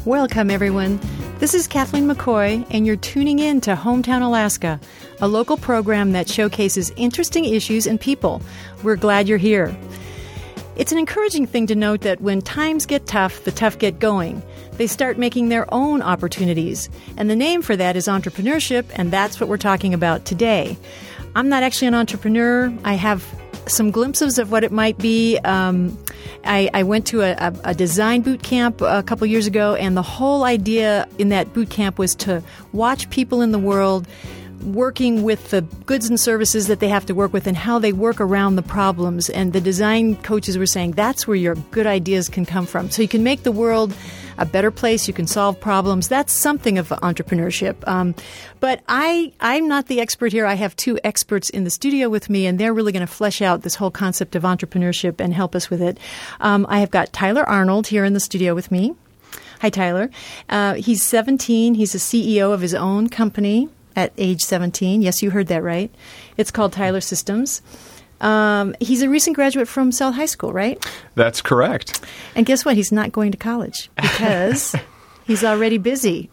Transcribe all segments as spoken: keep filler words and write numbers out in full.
Welcome, everyone. This is Kathleen McCoy, and you're tuning in to Hometown Alaska, a local program that showcases interesting issues and people. We're glad you're here. It's an encouraging thing to note that when times get tough, the tough get going. They start making their own opportunities. And the name for that is entrepreneurship, and that's what we're talking about today. I'm not actually an entrepreneur. I have some glimpses of what it might be. Um, I, I went to a, a, a design boot camp a couple years ago, and the whole idea in that boot camp was to watch people in the world working with the goods and services that they have to work with and how they work around the problems. And the design coaches were saying that's where your good ideas can come from. So you can make the world a better place. You can solve problems. That's something of entrepreneurship. Um, but I, I'm not the expert here. I have two experts in the studio with me, and they're really going to flesh out this whole concept of entrepreneurship and help us with it. Um, I have got Tyler Arnold here in the studio with me. Hi, Tyler. Uh, he's seventeen. He's a C E O of his own company at age seventeen. Yes, you heard that right. It's called Tyler Systems. Um, he's a recent graduate from South High School, right? That's correct. And guess what? He's not going to college because he's already busy.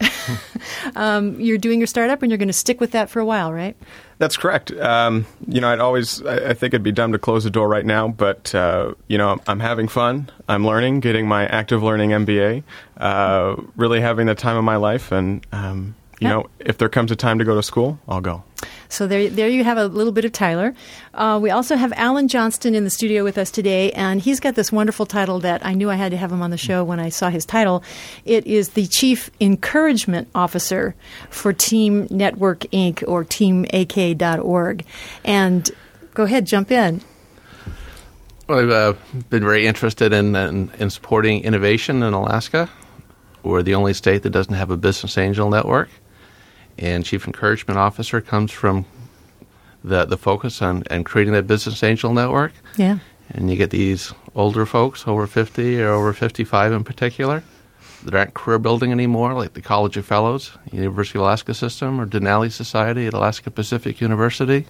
um, you're doing your startup, and you're going to stick with that for a while, right? That's correct. Um, you know, I'd always, I, I think it'd be dumb to close the door right now, but, uh, you know, I'm, I'm having fun. I'm learning, getting my active learning M B A, uh, really having the time of my life. And, um, you Yep. know, if there comes a time to go to school, I'll go. So there, there you have a little bit of Tyler. Uh, we also have Alan Johnston in the studio with us today, and he's got this wonderful title that I knew I had to have him on the show when I saw his title. It is the Chief Encouragement Officer for Team Network Incorporated, or team a k dot org. And go ahead, jump in. Well, I've uh, been very interested in, in in supporting innovation in Alaska. We're the only state that doesn't have a business angel network. And Chief Encouragement Officer comes from the the focus on, on creating that business angel network. Yeah. And you get these older folks, over fifty or over fifty-five in particular, that aren't career building anymore, like the College of Fellows, University of Alaska System, or Denali Society at Alaska Pacific University,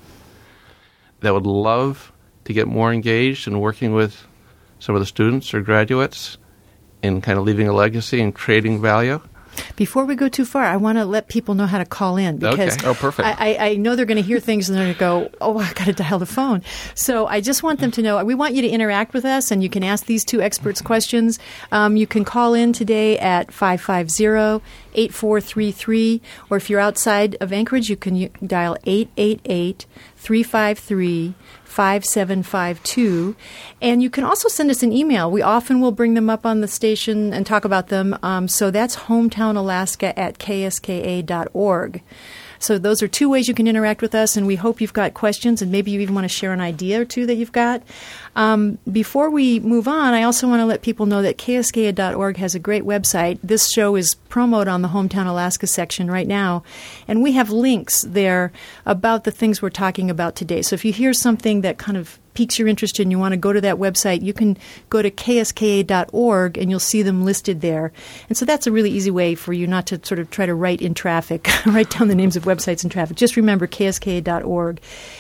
that would love to get more engaged in working with some of the students or graduates in kind of leaving a legacy and creating value. Before we go too far, I want to let people know how to call in because Okay. Oh, perfect. I, I, I know they're going to hear things and they're going to go, oh, I got to dial the phone. So I just want them to know, we want you to interact with us, and you can ask these two experts questions. Um, you can call in today at five five zero, eight four three three, or if you're outside of Anchorage, you can u- dial eight eight eight, three five three, five seven five two. And you can also send us an email. We often will bring them up on the station and talk about them. Um, so that's hometownalaska at k s k a dot org. So those are two ways you can interact with us, and we hope you've got questions, and maybe you even want to share an idea or two that you've got. Um, before we move on, I also want to let people know that k s k a dot org has a great website. This show is promoted on the Hometown Alaska section right now, and we have links there about the things we're talking about today. So if you hear something that kind of piques your interest and you want to go to that website, you can go to k s k a dot org and you'll see them listed there. And so that's a really easy way for you not to sort of try to write in traffic, write down the names of websites in traffic. Just remember k s k a dot org.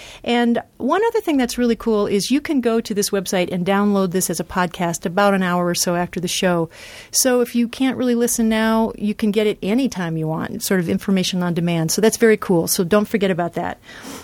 And one other thing that's really cool is you can go to this website and download this as a podcast about an hour or so after the show. So if you can't really listen now, you can get it anytime you want. It's sort of information on demand. So that's very cool. So don't forget about that.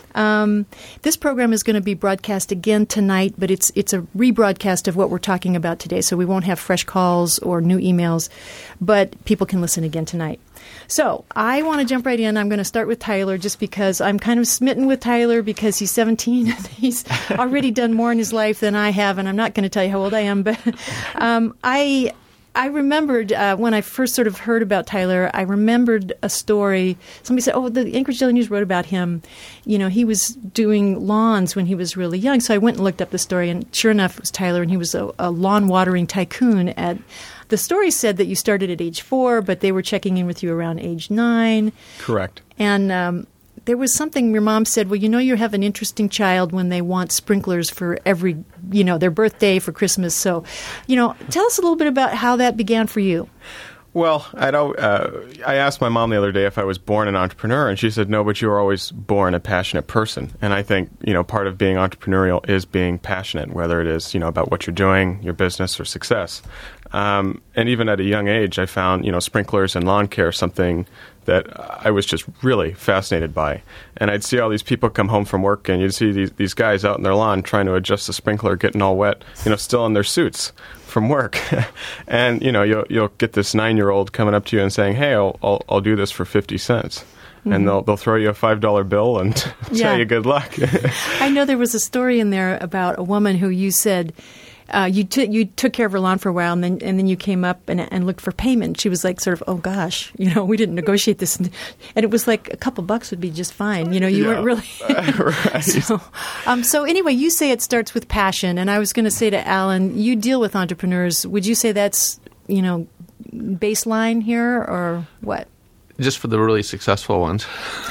Um, this program is going to be broadcast again tonight, but it's it's a rebroadcast of what we're talking about today. So we won't have fresh calls or new emails, but people can listen again tonight. So I want to jump right in. I'm going to start with Tyler just because I'm kind of smitten with Tyler because he's seventeen and he's already done more in his life than I have, and I'm not going to tell you how old I am, but um, I... I remembered uh, when I first sort of heard about Tyler, I remembered a story. Somebody said, oh, the Anchorage Daily News wrote about him. You know, he was doing lawns when he was really young. So I went and looked up the story, and sure enough, it was Tyler, and he was a, a lawn watering tycoon. At the story said that you started at age four, but they were checking in with you around age nine. Correct. And um, there was something your mom said, well, you know, you have an interesting child when they want sprinklers for every, you know, their birthday, for Christmas. So, you know, tell us a little bit about how that began for you. Well, I don't. Uh, I asked my mom the other day if I was born an entrepreneur, and she said no, but you were always born a passionate person. And I think you know part of being entrepreneurial is being passionate, whether it is you know about what you're doing, your business, or success. Um, and even at a young age, I found you know sprinklers and lawn care something that I was just really fascinated by. And I'd see all these people come home from work, and you'd see these, these guys out in their lawn trying to adjust the sprinkler, getting all wet, you know, still in their suits from work. And, you know, you'll, you'll get this nine-year-old coming up to you and saying, hey, I'll, I'll, I'll do this for fifty cents. Mm-hmm. And they'll they'll throw you a five dollar bill and yeah. tell you good luck. I know there was a story in there about a woman who you said uh, you took you took care of her lawn for a while, and then and then you came up and, and looked for payment. She was like, sort of, oh gosh, you know, we didn't negotiate this, and it was like a couple bucks would be just fine. You know, you yeah. weren't really. Right. So, um, so anyway, you say it starts with passion, and I was going to say to Alan, you deal with entrepreneurs. Would you say that's you know baseline here, or what? Just for the really successful ones.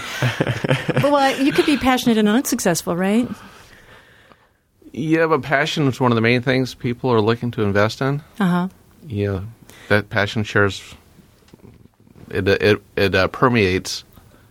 Well, you could be passionate and unsuccessful, right? Yeah, but passion is one of the main things people are looking to invest in. Uh-huh. Yeah, that passion shares, it it, it uh, permeates.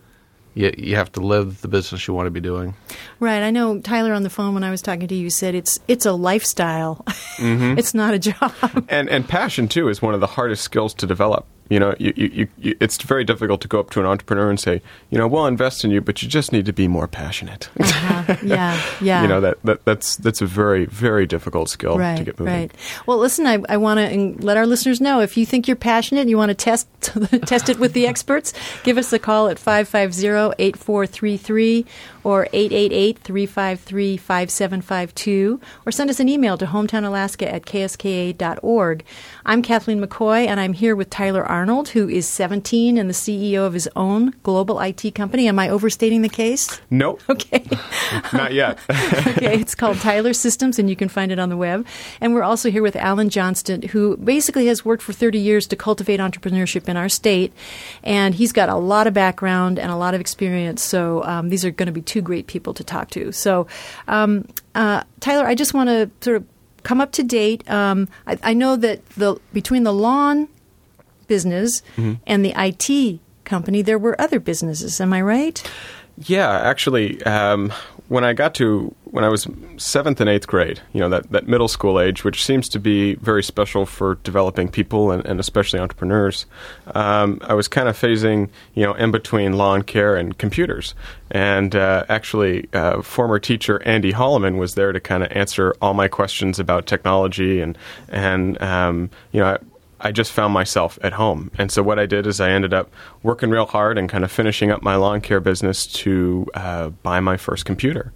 You, you have to live the business you want to be doing. Right. I know, Tyler, on the phone when I was talking to you, said it's it's a lifestyle. Mm-hmm. It's not a job. And and passion, too, is one of the hardest skills to develop. You know, you, you, you, it's very difficult to go up to an entrepreneur and say, you know, we'll invest in you, but you just need to be more passionate. Uh-huh. Yeah, yeah. You know, that, that that's that's a very, very difficult skill right, to get moving. Right. Well, listen, I, I want to let our listeners know, if you think you're passionate and you want to test test it with the experts, give us a call at five five zero, eight four three three or eight eight eight, three five three, five seven five two, or send us an email to hometownalaska at k s k a dot org. I'm Kathleen McCoy, and I'm here with Tyler Arnold, who is seventeen and the C E O of his own global I T company. Am I overstating the case? Nope. Okay. Not yet. Okay, it's called Tyler Systems, and you can find it on the web. And we're also here with Alan Johnston, who basically has worked for thirty years to cultivate entrepreneurship in our state. And he's got a lot of background and a lot of experience, so um, these are going to be two great people to talk to. So, um, uh, Tyler, I just want to sort of come up to date. Um, I, I know that the between the lawn business mm-hmm. and the I T company, there were other businesses. Am I right? Yeah, actually, um, when I got to, when I was seventh and eighth grade, you know, that, that middle school age, which seems to be very special for developing people and, and especially entrepreneurs, um, I was kind of phasing, you know, in between lawn care and computers. And uh, actually, uh, former teacher Andy Holloman was there to kind of answer all my questions about technology. And, and um, you know, I, I just found myself at home. And so what I did is I ended up working real hard and kind of finishing up my lawn care business to uh, buy my first computer.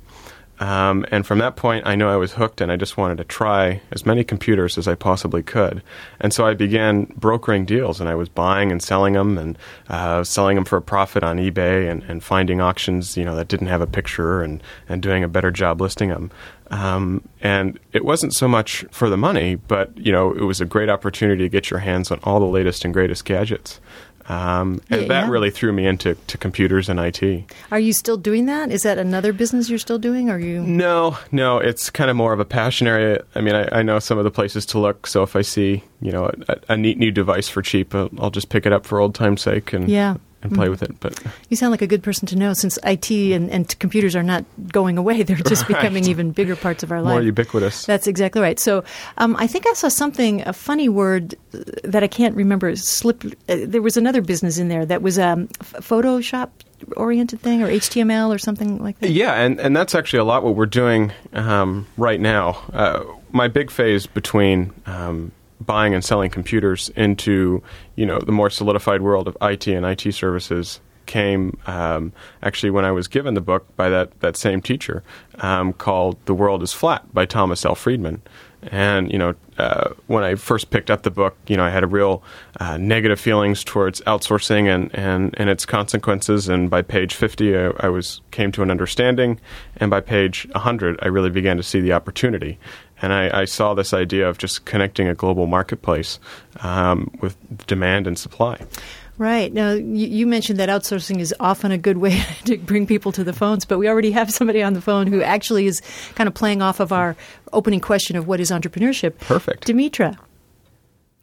Um, and from that point, I knew I was hooked, and I just wanted to try as many computers as I possibly could. And so I began brokering deals, and I was buying and selling them, and uh, selling them for a profit on eBay, and, and finding auctions, you know, that didn't have a picture, and, and doing a better job listing them. Um, and it wasn't so much for the money, but, you know, it was a great opportunity to get your hands on all the latest and greatest gadgets. Um, and yeah, that yeah. really threw me into to computers and I T. Are you still doing that? Is that another business you're still doing? Or are you? No, no. It's kind of more of a passion area. I mean, I, I know some of the places to look. So if I see, you know, a, a neat new device for cheap, I'll, I'll just pick it up for old time's sake and yeah. and play mm. with it. But you sound like a good person to know, since I T and, and computers are not going away. They're just right. becoming even bigger parts of our life. More ubiquitous. That's exactly right. So um, I think I saw something, a funny word that I can't remember. Slip. Uh, there was another business in there that was a um, f- Photoshop oriented thing, or H T M L or something like that. Yeah, and, and that's actually a lot what we're doing um, right now. Uh, my big phase between um, buying and selling computers into, you know, the more solidified world of I T and I T services came um, actually when I was given the book by that, that same teacher um, called The World is Flat by Thomas L. Friedman. And, you know, uh, when I first picked up the book, you know, I had a real uh, negative feelings towards outsourcing and, and, and its consequences. And by page fifty, I, I was came to an understanding. And by page one hundred, I really began to see the opportunity. And I, I saw this idea of just connecting a global marketplace um, with demand and supply. Right. Now, you, you mentioned that outsourcing is often a good way to bring people to the phones, but we already have somebody on the phone who actually is kind of playing off of our opening question of what is entrepreneurship. Perfect. Dimitra.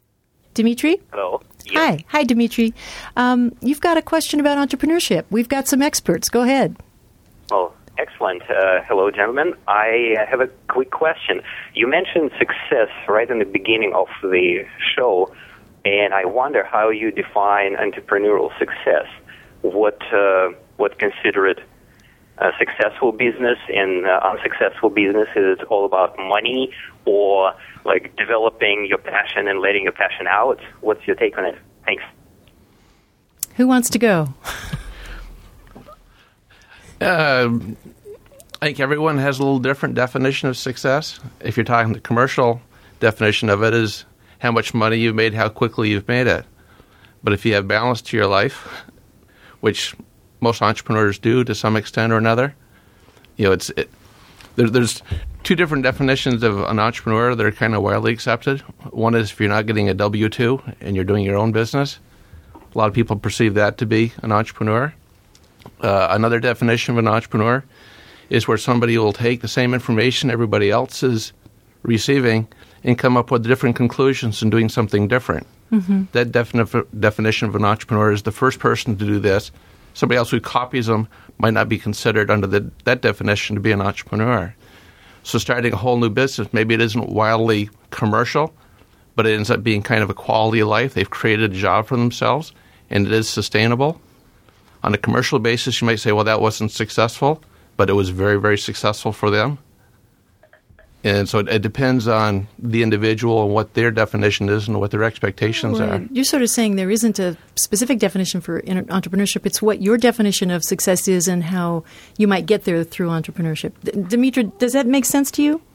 Dimitri? Hello. Yes. Hi. Hi, Dimitri. Um, you've got a question about entrepreneurship. We've got some experts. Go ahead. Well, excellent. Uh, hello, gentlemen. I have a quick question. You mentioned success right in the beginning of the show, and I wonder how you define entrepreneurial success. What uh, what consider it a successful business and uh, unsuccessful business? Is it all about money, or like developing your passion and letting your passion out? What's your take on it? Thanks. Who wants to go? Uh, I think everyone has a little different definition of success. If you're talking the commercial definition of it is how much money you've made, how quickly you've made it. But if you have balance to your life, which most entrepreneurs do to some extent or another, you know, it's it, there, there's two different definitions of an entrepreneur that are kind of widely accepted. One is if you're not getting a W two and you're doing your own business. A lot of people perceive that to be an entrepreneur. Uh, another definition of an entrepreneur is where somebody will take the same information everybody else is receiving and come up with different conclusions and doing something different. Mm-hmm. That defini- definition of an entrepreneur is the first person to do this. Somebody else who copies them might not be considered under the, that definition to be an entrepreneur. So starting a whole new business, maybe it isn't wildly commercial, but it ends up being kind of a quality of life. They've created a job for themselves, and it is sustainable. On a commercial basis, you might say, well, that wasn't successful, but it was very, very successful for them. And so it, it depends on the individual and what their definition is and what their expectations well, are. You're sort of saying there isn't a specific definition for entrepreneurship. It's what your definition of success is and how you might get there through entrepreneurship. D- Dimitri, does that make sense to you?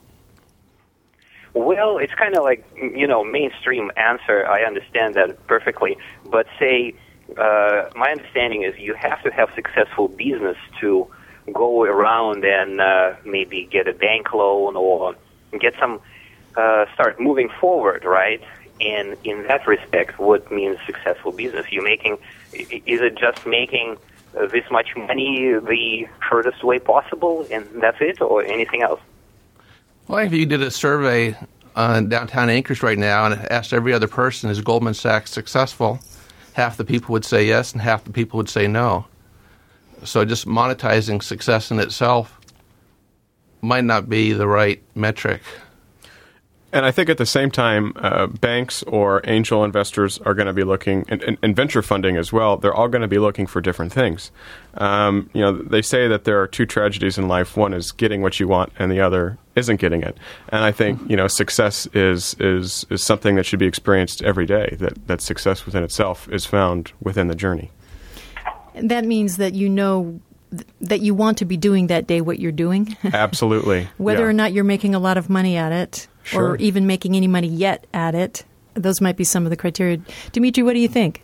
Well, it's kind of like, you know, mainstream answer. I understand that perfectly. But say, uh, my understanding is you have to have successful business to go around and uh, maybe get a bank loan or get some, uh, start moving forward, right? And in that respect, what means successful business? You making, is it just making uh, this much money the shortest way possible, and that's it, or anything else? Well, if you did a survey on downtown Anchorage right now and asked every other person, is Goldman Sachs successful? Half the people would say yes, and half the people would say no. So just monetizing success in itself might not be the right metric. And I think at the same time, uh, banks or angel investors are going to be looking, and, and, and venture funding as well, they're all going to be looking for different things. Um, you know, they say that there are two tragedies in life. One is getting what you want, and the other isn't getting it. And I think, you know, success is is, is something that should be experienced every day, that, that success within itself is found within the journey. That means that you know th- that you want to be doing that day what you're doing. Absolutely. Whether yeah. or not you're making a lot of money at it, Sure. or even making any money yet at it. Those might be some of the criteria. Dimitri, what do you think?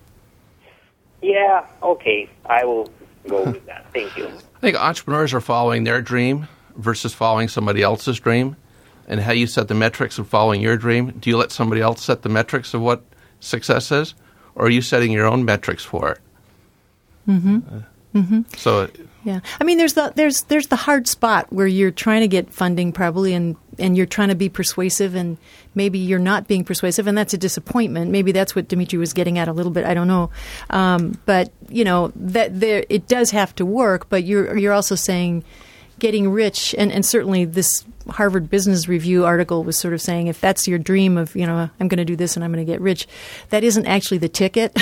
Yeah, okay. I will go with that. Thank you. I think entrepreneurs are following their dream versus following somebody else's dream. And how you set the metrics of following your dream, do you let somebody else set the metrics of what success is? Or are you setting your own metrics for it? Mm-hmm. Uh, mm-hmm. So... Yeah, I mean, there's the there's there's the hard spot where you're trying to get funding probably, and, and you're trying to be persuasive, and maybe you're not being persuasive, and that's a disappointment. Maybe that's what Dimitri was getting at a little bit. I don't know, um, but you know that there it does have to work. But you're you're also saying getting rich, and, and certainly this Harvard Business Review article was sort of saying if that's your dream of, you know, I'm going to do this and I'm going to get rich, that isn't actually the ticket.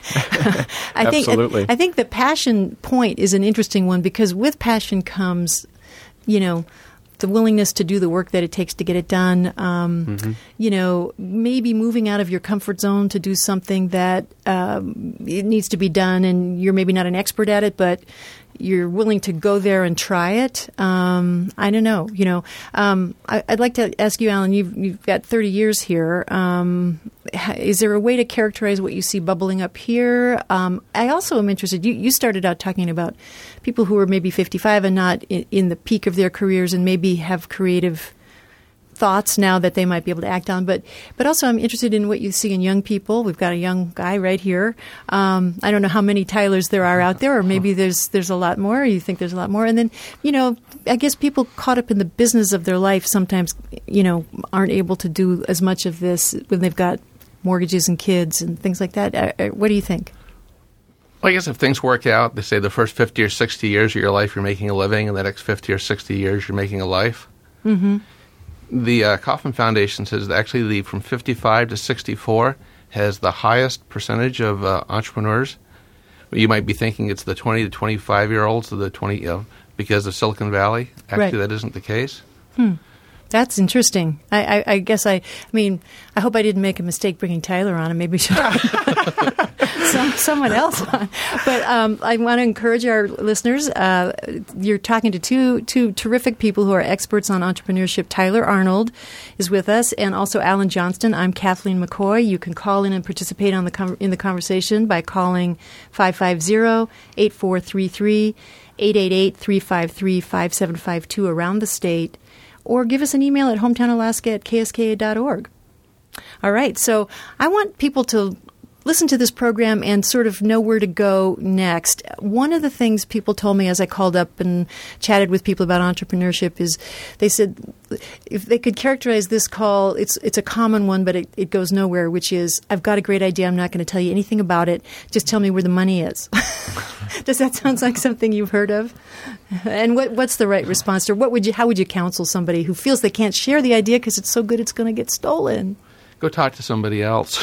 I think Absolutely. I think the passion point is an interesting one, because with passion comes, you know, the willingness to do the work that it takes to get it done. Um, mm-hmm. You know, maybe moving out of your comfort zone to do something that um, it needs to be done, and you're maybe not an expert at it, but you're willing to go there and try it. Um, I don't know. You know, um, I, I'd like to ask you, Alan. You've you've got thirty years here. Um, is there a way to characterize what you see bubbling up here? Um, I also am interested. You you started out talking about people who are maybe fifty-five and not in, in the peak of their careers, and maybe have creative thoughts now that they might be able to act on. But but also I'm interested in what you see in young people. We've got a young guy right here. Um, I don't know how many Tylers there are out there, or maybe there's there's a lot more. Or you think there's a lot more. And then, you know, I guess people caught up in the business of their life sometimes, you know, aren't able to do as much of this when they've got mortgages and kids and things like that. Uh, uh, what do you think? Well, I guess if things work out, they say the first fifty or sixty years of your life you're making a living, and the next fifty or sixty years you're making a life. Mm-hmm. The uh, Kauffman Foundation says that actually the from fifty-five to sixty-four has the highest percentage of uh, entrepreneurs. You might be thinking it's the twenty to twenty-five-year-olds or the twenty, you know, because of Silicon Valley. Actually, right. That isn't the case. Hmm. That's interesting. I, I, I guess I, I mean, I hope I didn't make a mistake bringing Tyler on, and maybe we should some, someone else on. But um, I want to encourage our listeners. Uh, you're talking to two two terrific people who are experts on entrepreneurship. Tyler Arnold is with us, and also Alan Johnston. I'm Kathleen McCoy. You can call in and participate on the com- in the conversation by calling five five zero, eight four three three, eight eight eight, three five three, five seven five two around the state. Or give us an email at hometownalaska at k s k a dot org. All right, so I want people to listen to this program and sort of know where to go next. One of the things people told me as I called up and chatted with people about entrepreneurship is they said if they could characterize this call, it's it's a common one, but it, it goes nowhere, which is, I've got a great idea. I'm not going to tell you anything about it. Just tell me where the money is. Does that sound like something you've heard of? And what what's the right response? Or what would you? How would you counsel somebody who feels they can't share the idea because it's so good it's going to get stolen? Go talk to somebody else.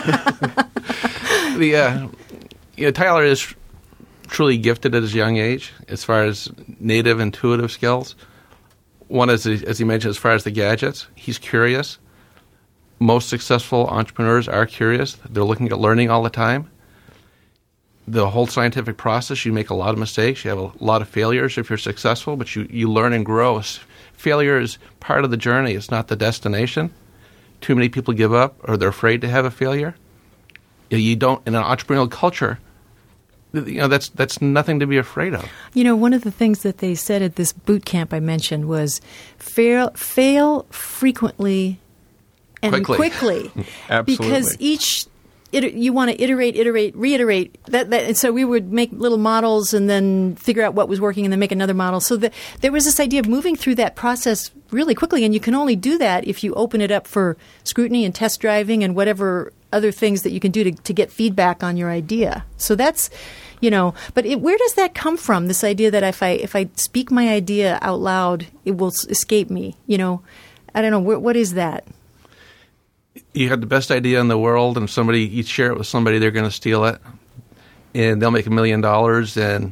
the uh, you know, Tyler is truly gifted at his young age as far as native intuitive skills. One is, as he mentioned, as far as the gadgets, he's curious. Most successful entrepreneurs are curious. They're looking at learning all the time. The whole scientific process, you make a lot of mistakes. You have a lot of failures if you're successful, but you, you learn and grow. Failure is part of the journey. It's not the destination. Too many people give up or they're afraid to have a failure. You don't, in an entrepreneurial culture, you know, that's that's nothing to be afraid of. You know, one of the things that they said at this boot camp I mentioned was fail, fail frequently and quickly. quickly. Absolutely. Because each It, you want to iterate, iterate, reiterate. That, that, and so we would make little models and then figure out what was working and then make another model. So the, there was this idea of moving through that process really quickly, and you can only do that if you open it up for scrutiny and test driving and whatever other things that you can do to, to get feedback on your idea. So that's, you know, but it, where does that come from, this idea that if I if I speak my idea out loud, it will escape me? You know, I don't know. What, what is that? You have the best idea in the world, and somebody you share it with somebody, they're going to steal it, and they'll make a million dollars. And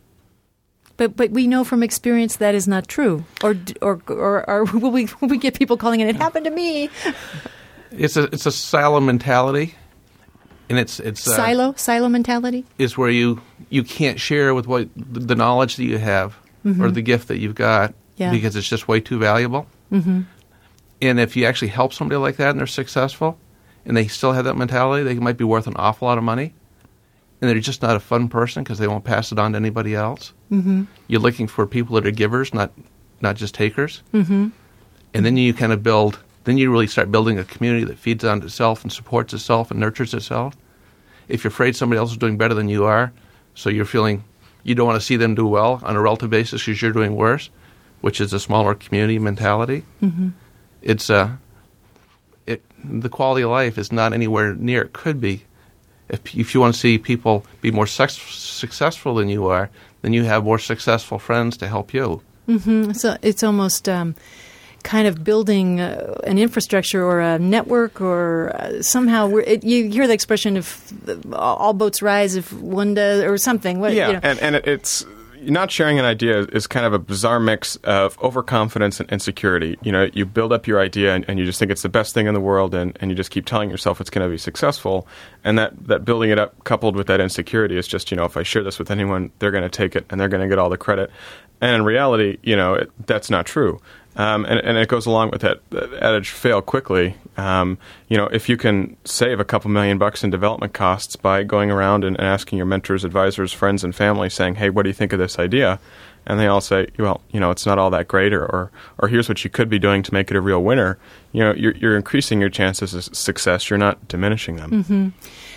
but but we know from experience that is not true. Or or or, or will we will we get people calling in? It happened to me. It's a it's a silo mentality, and it's it's uh, silo silo mentality is where you you can't share with what the knowledge that you have mm-hmm. or the gift that you've got yeah. because it's just way too valuable. Mm-hmm. And if you actually help somebody like that and they're successful and they still have that mentality, they might be worth an awful lot of money. And they're just not a fun person because they won't pass it on to anybody else. Mm-hmm. You're looking for people that are givers, not not just takers. Mm-hmm. And then you kind of build, then you really start building a community that feeds on itself and supports itself and nurtures itself. If you're afraid somebody else is doing better than you are, so you're feeling you don't want to see them do well on a relative basis because you're doing worse, which is a smaller community mentality. Mm-hmm. It's uh, it the quality of life is not anywhere near it could be. If if you want to see people be more sex, successful than you are, then you have more successful friends to help you. Mm-hmm. So it's almost um, kind of building uh, an infrastructure or a network, or uh, somehow we're, it, you hear the expression "if all boats rise if one does" or something. What, yeah, you know. and and it's. Not sharing an idea is kind of a bizarre mix of overconfidence and insecurity. You know, you build up your idea and, and you just think it's the best thing in the world, and, and you just keep telling yourself it's going to be successful. And that, that building it up coupled with that insecurity is just, you know, if I share this with anyone, they're going to take it and they're going to get all the credit. And in reality, you know, it, that's not true. Um, and, and it goes along with that, that adage, fail quickly. Um, you know, if you can save a couple million bucks in development costs by going around and, and asking your mentors, advisors, friends, and family, saying, hey, what do you think of this idea? And they all say, well, you know, it's not all that great, or, or, or here's what you could be doing to make it a real winner. You know, you're, you're increasing your chances of success. You're not diminishing them. Mm-hmm.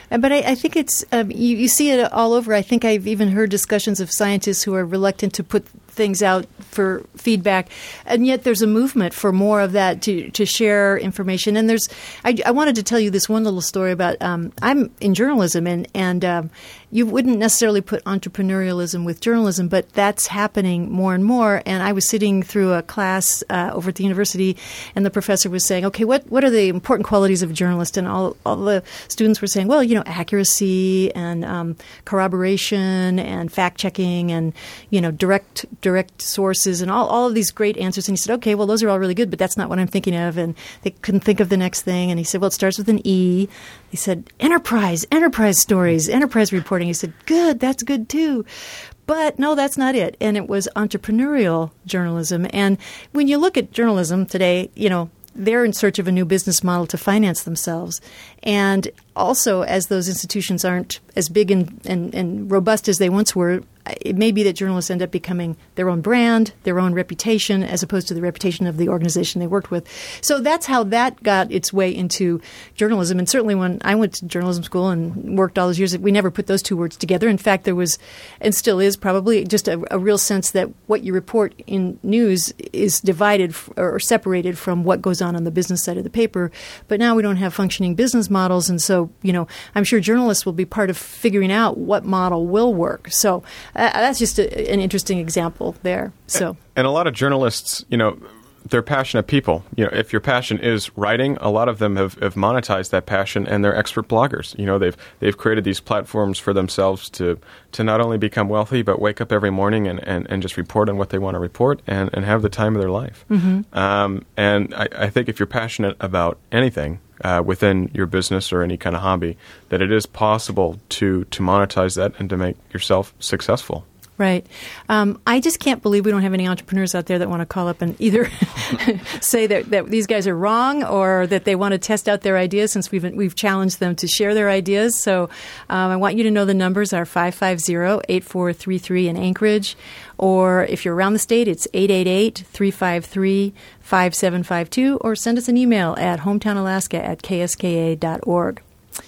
But I, I think it's um, you, you see it all over. I think I've even heard discussions of scientists who are reluctant to put things out for feedback, and yet there's a movement for more of that to, to share information. And there's, I, I wanted to tell you this one little story about. Um, I'm in journalism, and and um, you wouldn't necessarily put entrepreneurialism with journalism, but that's happening more and more. And I was sitting through a class uh, over at the university, and the professor was saying, "Okay, what what are the important qualities of a journalist?" And all all the students were saying, "Well, you know, accuracy and um, corroboration and fact checking and you know direct." direct sources and all, all of these great answers." And he said, okay, well, those are all really good, but that's not what I'm thinking of. And they couldn't think of the next thing. And he said, well, it starts with an E. He said, enterprise, enterprise stories, enterprise reporting. He said, good, that's good too. But no, that's not it. And it was entrepreneurial journalism. And when you look at journalism today, you know, they're in search of a new business model to finance themselves. And also, as those institutions aren't as big and, and, and robust as they once were, it may be that journalists end up becoming their own brand, their own reputation, as opposed to the reputation of the organization they worked with. So that's how that got its way into journalism. And certainly when I went to journalism school and worked all those years, we never put those two words together. In fact, there was, and still is probably, just a, a real sense that what you report in news is divided f- or separated from what goes on on the business side of the paper. But now we don't have functioning business models. And so, you know, I'm sure journalists will be part of figuring out what model will work. So uh, that's just a, an interesting example there. So, and, and a lot of journalists, you know, they're passionate people. You know, if your passion is writing, a lot of them have, have monetized that passion, and they're expert bloggers. You know, they've they've created these platforms for themselves to to not only become wealthy, but wake up every morning and, and, and just report on what they want to report and, and have the time of their life. Mm-hmm. Um, and I, I think if you're passionate about anything uh, within your business or any kind of hobby, that it is possible to to monetize that and to make yourself successful. Right. Um, I just can't believe we don't have any entrepreneurs out there that want to call up and either say that, that these guys are wrong or that they want to test out their ideas, since we've we've challenged them to share their ideas. So um, I want you to know the numbers are five five zero, eight four three three in Anchorage, or if you're around the state, it's eight eight eight, three five three, five seven five two, or send us an email at hometownalaska at k s k a dot org.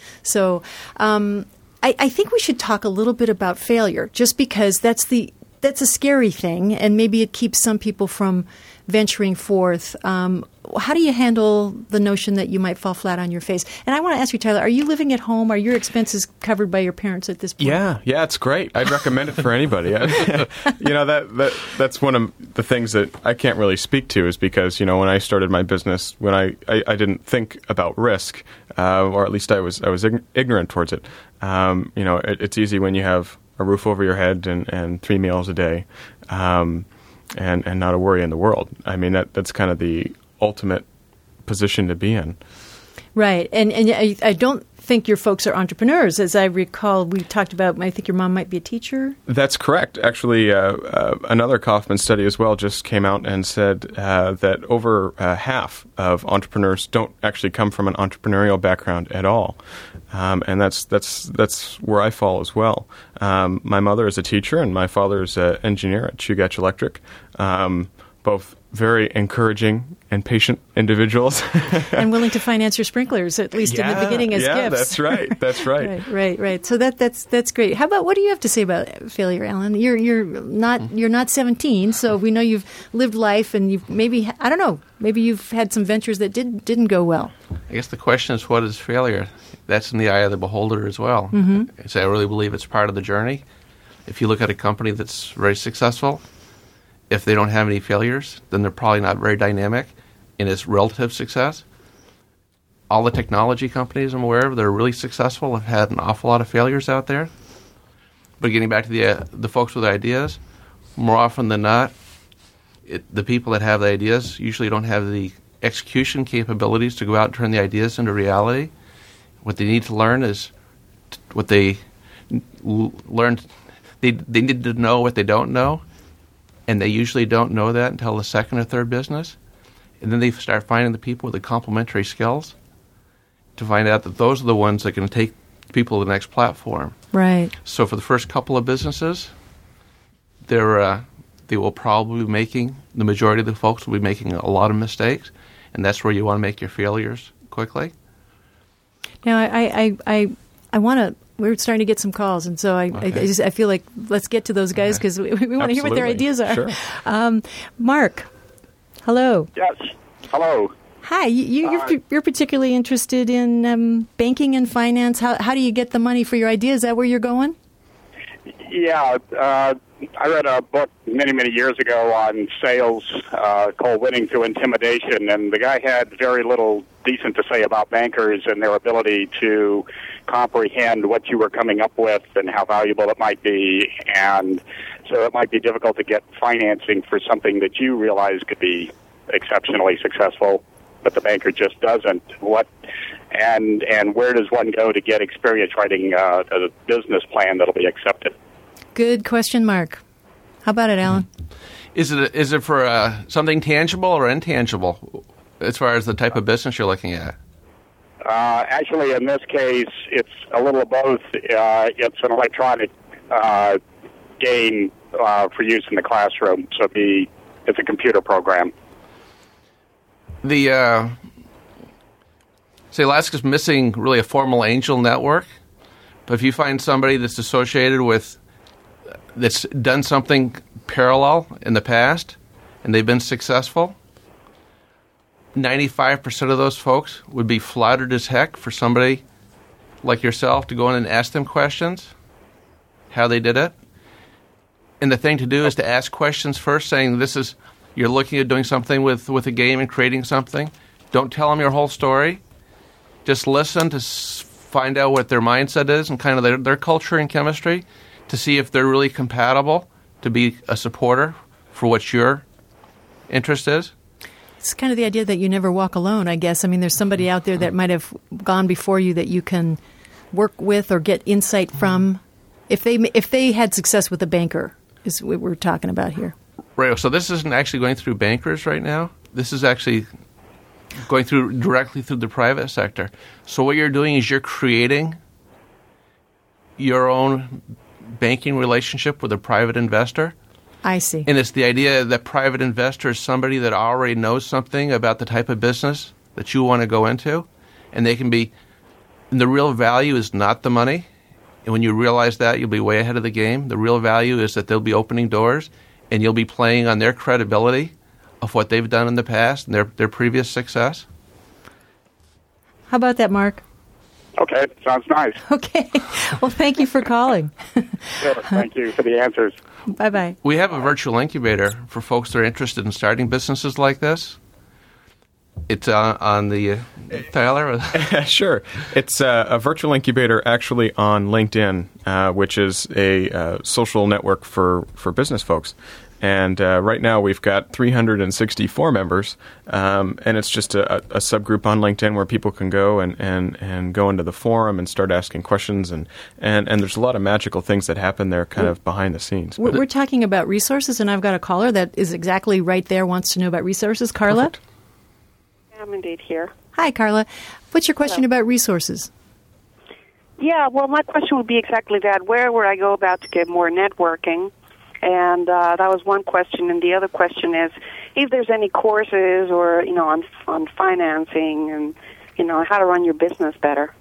So um I, I think we should talk a little bit about failure, just because that's the that's a scary thing, and maybe it keeps some people from venturing forth. Um, how do you handle the notion that you might fall flat on your face? And I want to ask you, Tyler, are you living at home? Are your expenses covered by your parents at this point? Yeah, yeah, it's great. I'd recommend it for anybody. you know, that, that that's one of the things that I can't really speak to, is because, you know, when I started my business, when I, I, I didn't think about risk, uh, or at least I was I was ign- ignorant towards it. Um, you know, it, it's easy when you have a roof over your head and, and three meals a day, um, and and not a worry in the world. I mean, that that's kind of the ultimate position to be in. Right. And and I, I don't think your folks are entrepreneurs. As I recall, we talked about, I think your mom might be a teacher. That's correct. Actually, uh, uh, another Kaufman study as well just came out and said uh, that over uh, half of entrepreneurs don't actually come from an entrepreneurial background at all. Um, and that's that's that's where I fall as well. Um, my mother is a teacher, and my father is an engineer at Chugach Electric. Um, both very encouraging and patient individuals. And willing to finance your sprinklers, at least yeah, in the beginning, as yeah, gifts. that's right. That's right. right, right, right. So that that's that's great. How about, what do you have to say about failure, Alan? You're you're not you're not seventeen, so we know you've lived life, and you've maybe, I don't know, maybe you've had some ventures that did didn't go well. I guess the question is, what is failure? That's in the eye of the beholder as well. Mm-hmm. So I really believe it's part of the journey. If you look at a company that's very successful, if they don't have any failures, then they're probably not very dynamic in its relative success. All the technology companies I'm aware of that are really successful have had an awful lot of failures out there. But getting back to the uh, the folks with ideas, more often than not, it, the people that have the ideas usually don't have the execution capabilities to go out and turn the ideas into reality. What they need to learn is t- what they l- learned. They they need to know what they don't know. And they usually don't know that until the second or third business. And then they start finding the people with the complementary skills to find out that those are the ones that can take people to the next platform. Right. So for the first couple of businesses, they're, uh, they will probably be making, the majority of the folks will be making a lot of mistakes. And that's where you want to make your failures quickly. Now, I, I, I I want to. We're starting to get some calls, and so I, okay. I, I just I feel like let's get to those guys because we, we want to hear what their ideas are. Sure. Um, Mark, hello. Yes. Hello. Hi. You, you, you're, uh, you're particularly interested in um, banking and finance. How how do you get the money for your ideas? Is that where you're going? Yeah. Uh, I read a book many, many years ago on sales uh, called Winning Through Intimidation, and the guy had very little decent to say about bankers and their ability to comprehend what you were coming up with and how valuable it might be. And so it might be difficult to get financing for something that you realize could be exceptionally successful, but the banker just doesn't. What and and where does one go to get experience writing uh, a business plan that'll be accepted? Good question, Mark. How about it, Alan? Is it is it for uh, something tangible or intangible as far as the type of business you're looking at? Uh, actually, in this case, it's a little of both. Uh, it's an electronic uh, game uh, for use in the classroom, so the it's a computer program. The uh, say Alaska's missing really a formal angel network, but if you find somebody that's associated with that's done something parallel in the past and they've been successful, ninety-five percent of those folks would be flattered as heck for somebody like yourself to go in and ask them questions, how they did it. And the thing to do is to ask questions first, saying this is, you're looking at doing something with, with a game and creating something. Don't tell them your whole story. Just listen to s- find out what their mindset is and kind of their, their culture and chemistry, to see if they're really compatible to be a supporter for what your interest is. It's kind of the idea that you never walk alone, I guess. I mean, there's somebody out there that might have gone before you that you can work with or get insight from. If they if they had success with a banker, is what we're talking about here. Right. So this isn't actually going through bankers right now. This is actually going through directly through the private sector. So what you're doing is you're creating your own banking relationship with a private investor. I see. And it's the idea that private investor is somebody that already knows something about the type of business that you want to go into, and they can be, and the real value is not the money. And when you realize that, you'll be way ahead of the game. The real value is that they'll be opening doors, and you'll be playing on their credibility of what they've done in the past and their, their previous success. How about that, Mark? Okay, sounds nice. Okay. Well, thank you for calling. Sure, thank you for the answers. Bye-bye. We have a virtual incubator for folks that are interested in starting businesses like this. It's uh, on the, uh, Tyler? Sure. It's uh, a virtual incubator actually on LinkedIn, uh, which is a uh, social network for, for business folks. And uh, right now we've got three hundred sixty-four members, um, and it's just a, a subgroup on LinkedIn where people can go and, and, and go into the forum and start asking questions. And, and, and there's a lot of magical things that happen there kind of behind the scenes. We're, we're talking about resources, and I've got a caller that is exactly right there, wants to know about resources. Carla? Perfect. I'm indeed here. Hi, Carla. What's your question Hello. about resources? Yeah, well, my question would be exactly that. Where would I go about to get more networking? And uh, that was one question. And the other question is if there's any courses or, you know, on, on financing and, you know, how to run your business better.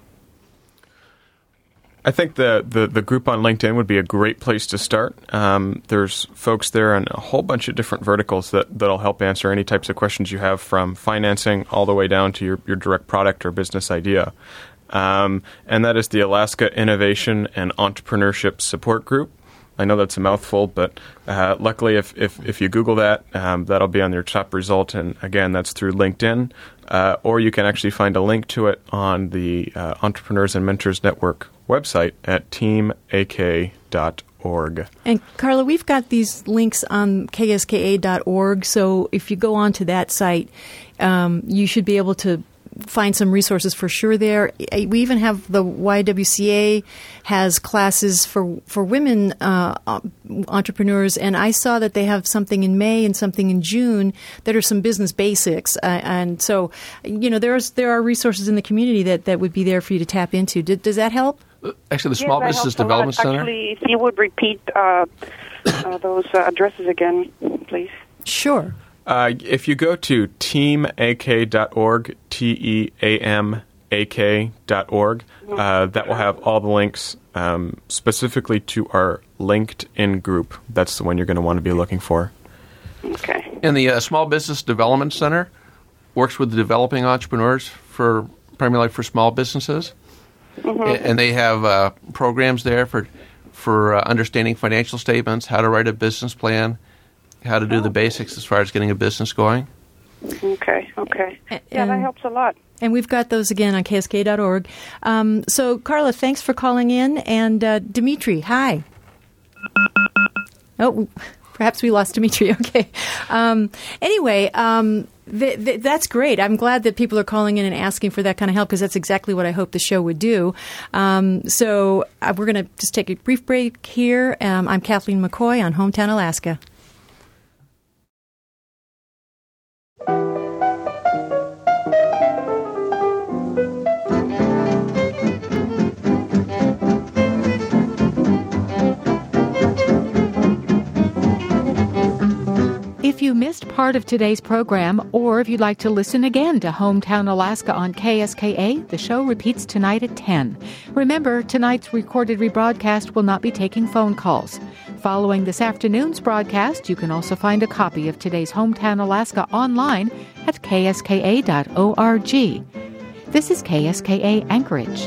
I think the, the, the group on LinkedIn would be a great place to start. Um, there's folks there on a whole bunch of different verticals that, that'll help answer any types of questions you have, from financing all the way down to your, your direct product or business idea. Um, and that is the Alaska Innovation and Entrepreneurship Support Group. I know that's a mouthful, but uh, luckily if, if, if you Google that, um, that'll be on your top result. And again, that's through LinkedIn. Uh, or you can actually find a link to it on the uh, Entrepreneurs and Mentors Network website at team a k dot org. And Carla, we've got these links on k s k a dot org, so if you go onto that site, um, you should be able to find some resources for sure there. We even have the Y W C A has classes for, for women uh, entrepreneurs, and I saw that they have something in May and something in June that are some business basics. Uh, and so, you know, there's there are resources in the community that, that would be there for you to tap into. Did, does that help? Actually, the Small yes, Business Development Center. Actually, if you would repeat uh, uh, those uh, addresses again, please. Sure. Uh, if you go to team a k dot org, T E A M a k dot org. Uh, that will have all the links um, specifically to our LinkedIn group. That's the one you're going to want to be looking for. Okay. And the uh, Small Business Development Center works with the developing entrepreneurs for primarily for small businesses, mm-hmm. a- and they have uh, programs there for for uh, understanding financial statements, how to write a business plan, how to do oh. the basics as far as getting a business going. Okay. Okay. And, yeah, that helps a lot. And we've got those again on K S K dot org. Um, so, Carla, thanks for calling in. And uh, Dimitri, hi. Oh, perhaps we lost Dimitri. Okay. Um, anyway, um, th- th- that's great. I'm glad that people are calling in and asking for that kind of help because that's exactly what I hope the show would do. Um, so uh, we're going to just take a brief break here. Um, I'm Kathleen McCoy on Hometown Alaska. If you missed part of today's program, or if you'd like to listen again to Hometown Alaska on K S K A, the show repeats tonight at ten. Remember, tonight's recorded rebroadcast will not be taking phone calls. Following this afternoon's broadcast, you can also find a copy of today's Hometown Alaska online at K S K A dot org. This is K S K A Anchorage.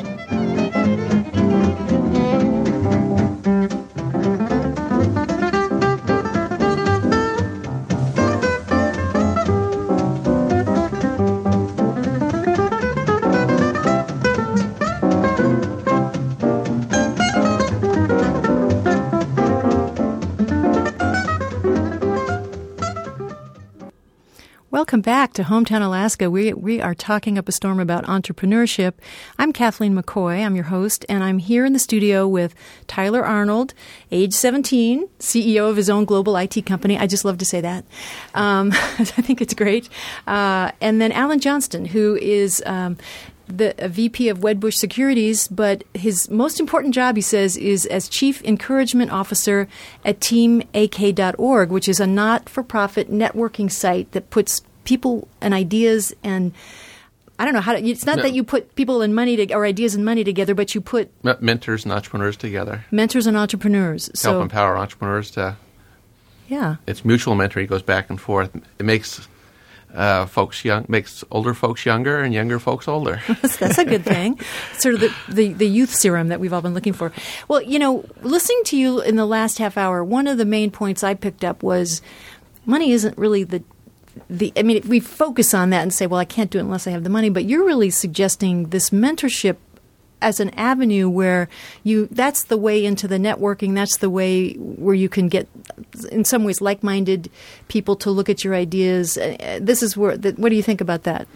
Welcome back to Hometown Alaska. We we are talking up a storm about entrepreneurship. I'm Kathleen McCoy. I'm your host, and I'm here in the studio with Tyler Arnold, age seventeen, C E O of his own global I T company. I just love to say that. Um, I think it's great. Uh, and then Alan Johnston, who is um, the a V P of Wedbush Securities, but his most important job, he says, is as Chief Encouragement Officer at team A K dot org, which is a not-for-profit networking site that puts people and ideas and I don't know how to. It's not no. that you put people and money to, or ideas and money together, but you put mentors and entrepreneurs together. Mentors and entrepreneurs. Help So empower entrepreneurs to. Yeah, it's mutual mentoring. It goes back and forth. It makes uh, folks young, makes older folks younger, and younger folks older. That's a good thing. Sort of the, the the youth serum that we've all been looking for. Well, you know, listening to you in the last half hour, one of the main points I picked up was money isn't really the. The, I mean, we focus on that and say, well, I can't do it unless I have the money. But you're really suggesting this mentorship as an avenue where you that's the way into the networking. That's the way where you can get, in some ways, like-minded people to look at your ideas. Uh, this is where. The, what do you think about that?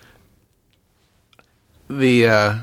The uh,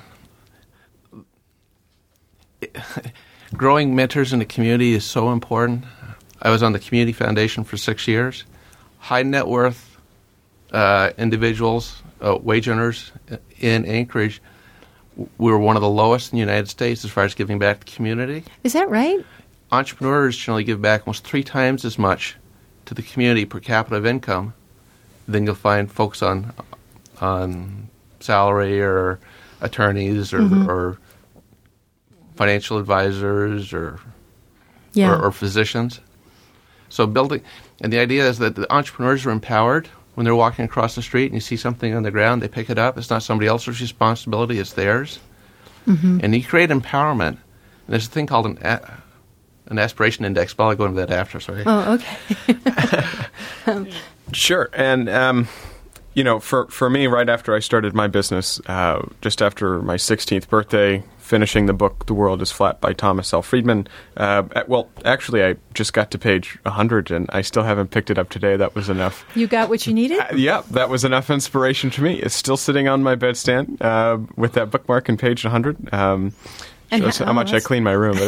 growing mentors in the community is so important. I was on the Community Foundation for six years. High net worth uh, individuals, uh, wage earners in Anchorage, we were one of the lowest in the United States as far as giving back to the community. Is that right? Entrepreneurs generally give back almost three times as much to the community per capita of income than you'll find folks on on salary or attorneys or, mm-hmm. or financial advisors or, yeah. or or physicians. So building, and the idea is that the entrepreneurs are empowered when they're walking across the street and you see something on the ground, they pick it up. It's not somebody else's responsibility; it's theirs. Mm-hmm. And you create empowerment. And there's a thing called an a, an aspiration index. But I'll go into that after. Sorry. Oh, okay. um, Sure, and um, you know, for for me, right after I started my business, uh, just after my sixteenth birthday. Finishing the book "The World Is Flat" by Thomas L. Friedman. Uh, well, actually, I just got to page one hundred, and I still haven't picked it up today. That was enough. You got what you needed? Uh, yeah, that was enough inspiration for me. It's still sitting on my bedstand uh, with that bookmark in page one hundred. Um, and shows how, how much oh, I clean my room.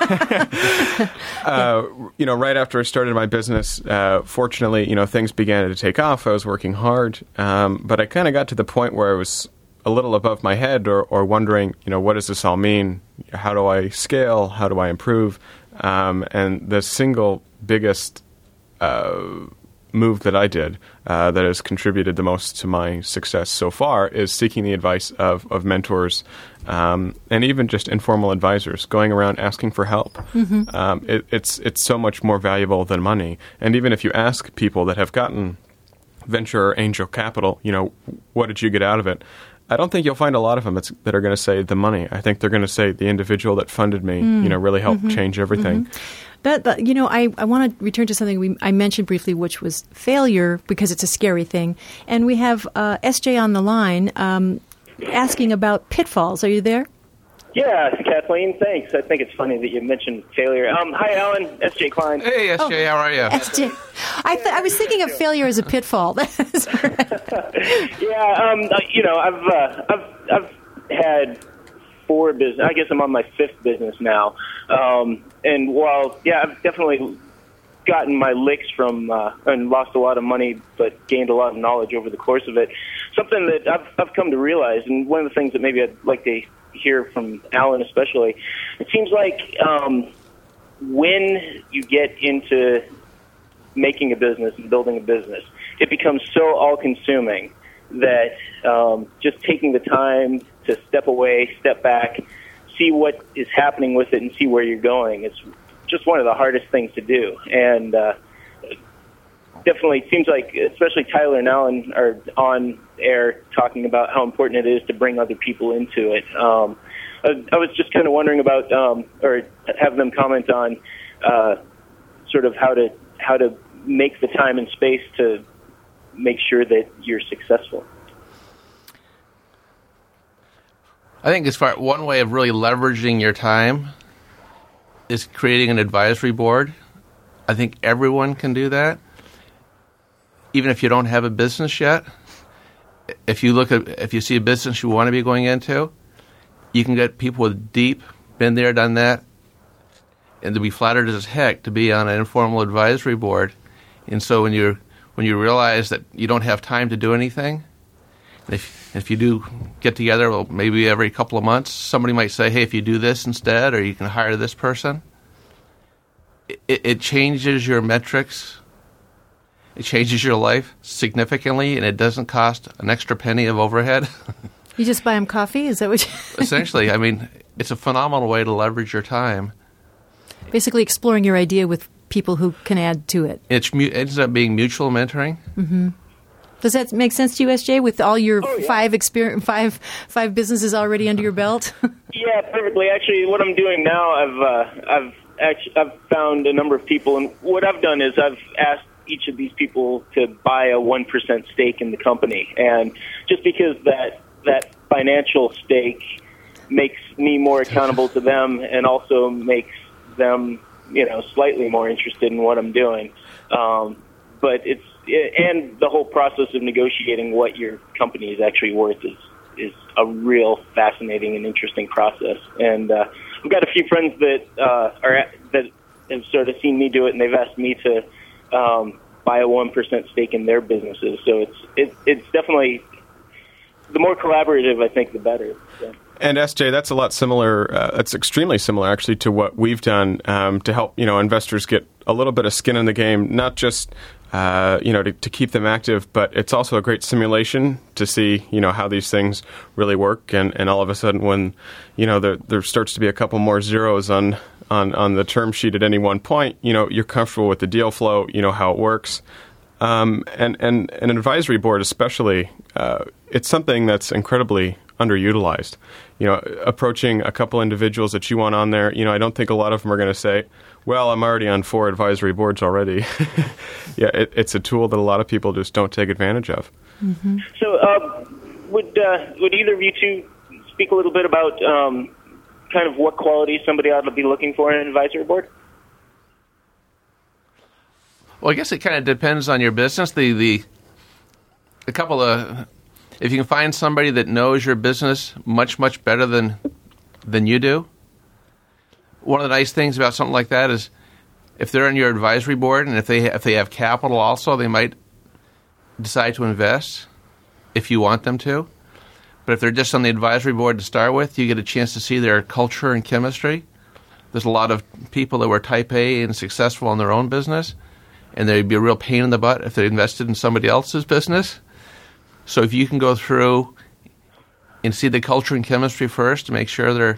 uh, you know, right after I started my business, uh, fortunately, you know, things began to take off. I was working hard, um, but I kind of got to the point where I was a little above my head or, or wondering, you know, what does this all mean? How do I scale? How do I improve? Um, and the single biggest uh, move that I did uh, that has contributed the most to my success so far is seeking the advice of, of mentors um, and even just informal advisors, going around asking for help. Mm-hmm. Um, it, it's it's so much more valuable than money. And even if you ask people that have gotten venture or angel capital, you know, what did you get out of it? I don't think you'll find a lot of them that's, that are going to say the money. I think they're going to say the individual that funded me, mm. you know, really helped mm-hmm. change everything. Mm-hmm. That, that, you know, I, I want to return to something we, I mentioned briefly, which was failure, because it's a scary thing. And we have uh, S J on the line um, asking about pitfalls. Are you there? Yeah, Kathleen, thanks. I think it's funny that you mentioned failure. Um, hi, Alan. S J Klein. Hey, S J, oh, how are you? S J. I, th- I was thinking of failure as a pitfall. yeah, um, you know, I've, uh, I've I've had four business. I guess I'm on my fifth business now. Um, and while, yeah, I've definitely gotten my licks from uh, and lost a lot of money, but gained a lot of knowledge over the course of it. Something that I've I've come to realize, and one of the things that maybe I'd like to hear from Alan especially, it seems like um, when you get into making a business and building a business, it becomes so all-consuming that um, just taking the time to step away, step back, see what is happening with it and see where you're going, it's just one of the hardest things to do. And uh, definitely seems like, especially Tyler and Alan are on air talking about how important it is to bring other people into it. Um, I, I was just kind of wondering about, um, or have them comment on uh, sort of how to how to make the time and space to make sure that you're successful. I think as far one way of really leveraging your time is creating an advisory board. I think everyone can do that. Even if you don't have a business yet, if you look at if you see a business you want to be going into, you can get people with deep, been there, done that, and to be flattered as heck to be on an informal advisory board. And so when you when you realize that you don't have time to do anything, if if you do get together, well, maybe every couple of months, somebody might say, "Hey, if you do this instead, or you can hire this person," it, it changes your metrics. It changes your life significantly, and it doesn't cost an extra penny of overhead. You just buy them coffee? Is that what you... Essentially, I mean, it's a phenomenal way to leverage your time. Basically exploring your idea with people who can add to it. It's, it ends up being mutual mentoring. Mm-hmm. Does that make sense to you, S J, with all your oh, yeah. five experience, five five businesses already under your belt? Yeah, perfectly. Actually, what I'm doing now, I've uh, I've actually I've found a number of people, and what I've done is I've asked each of these people to buy a one percent stake in the company, and just because that that financial stake makes me more accountable to them, and also makes them, you know, slightly more interested in what I'm doing. Um, but it's and the whole process of negotiating what your company is actually worth is is a real fascinating and interesting process. And uh, I've got a few friends that uh, are at, that have sort of seen me do it, and they've asked me to um, buy a one percent stake in their businesses. So it's it, it's definitely, the more collaborative, I think, the better. So. And S J, that's a lot similar. Uh, it's extremely similar, actually, to what we've done um, to help you know investors get a little bit of skin in the game, not just uh, you know to, to keep them active, but it's also a great simulation to see you know how these things really work. And, and all of a sudden, when you know there there starts to be a couple more zeros on, on on the term sheet at any one point, you know you're comfortable with the deal flow, you know how it works. Um, and, and, and an advisory board especially, uh, it's something that's incredibly underutilized. You know, approaching a couple individuals that you want on there, you know, I don't think a lot of them are going to say, well, I'm already on four advisory boards already. Yeah, it, it's a tool that a lot of people just don't take advantage of. Mm-hmm. So uh, would uh, would either of you two speak a little bit about um, kind of what qualities somebody ought to be looking for in an advisory board? Well, I guess it kind of depends on your business. The the a couple of if you can find somebody that knows your business much much better than than you do. One of the nice things about something like that is if they're on your advisory board and if they if they have capital also, they might decide to invest if you want them to. But if they're just on the advisory board to start with, you get a chance to see their culture and chemistry. There's a lot of people that were type A and successful in their own business. and they'd be a real pain in the butt if they invested in somebody else's business. So if you can go through and see the culture and chemistry first to make sure they're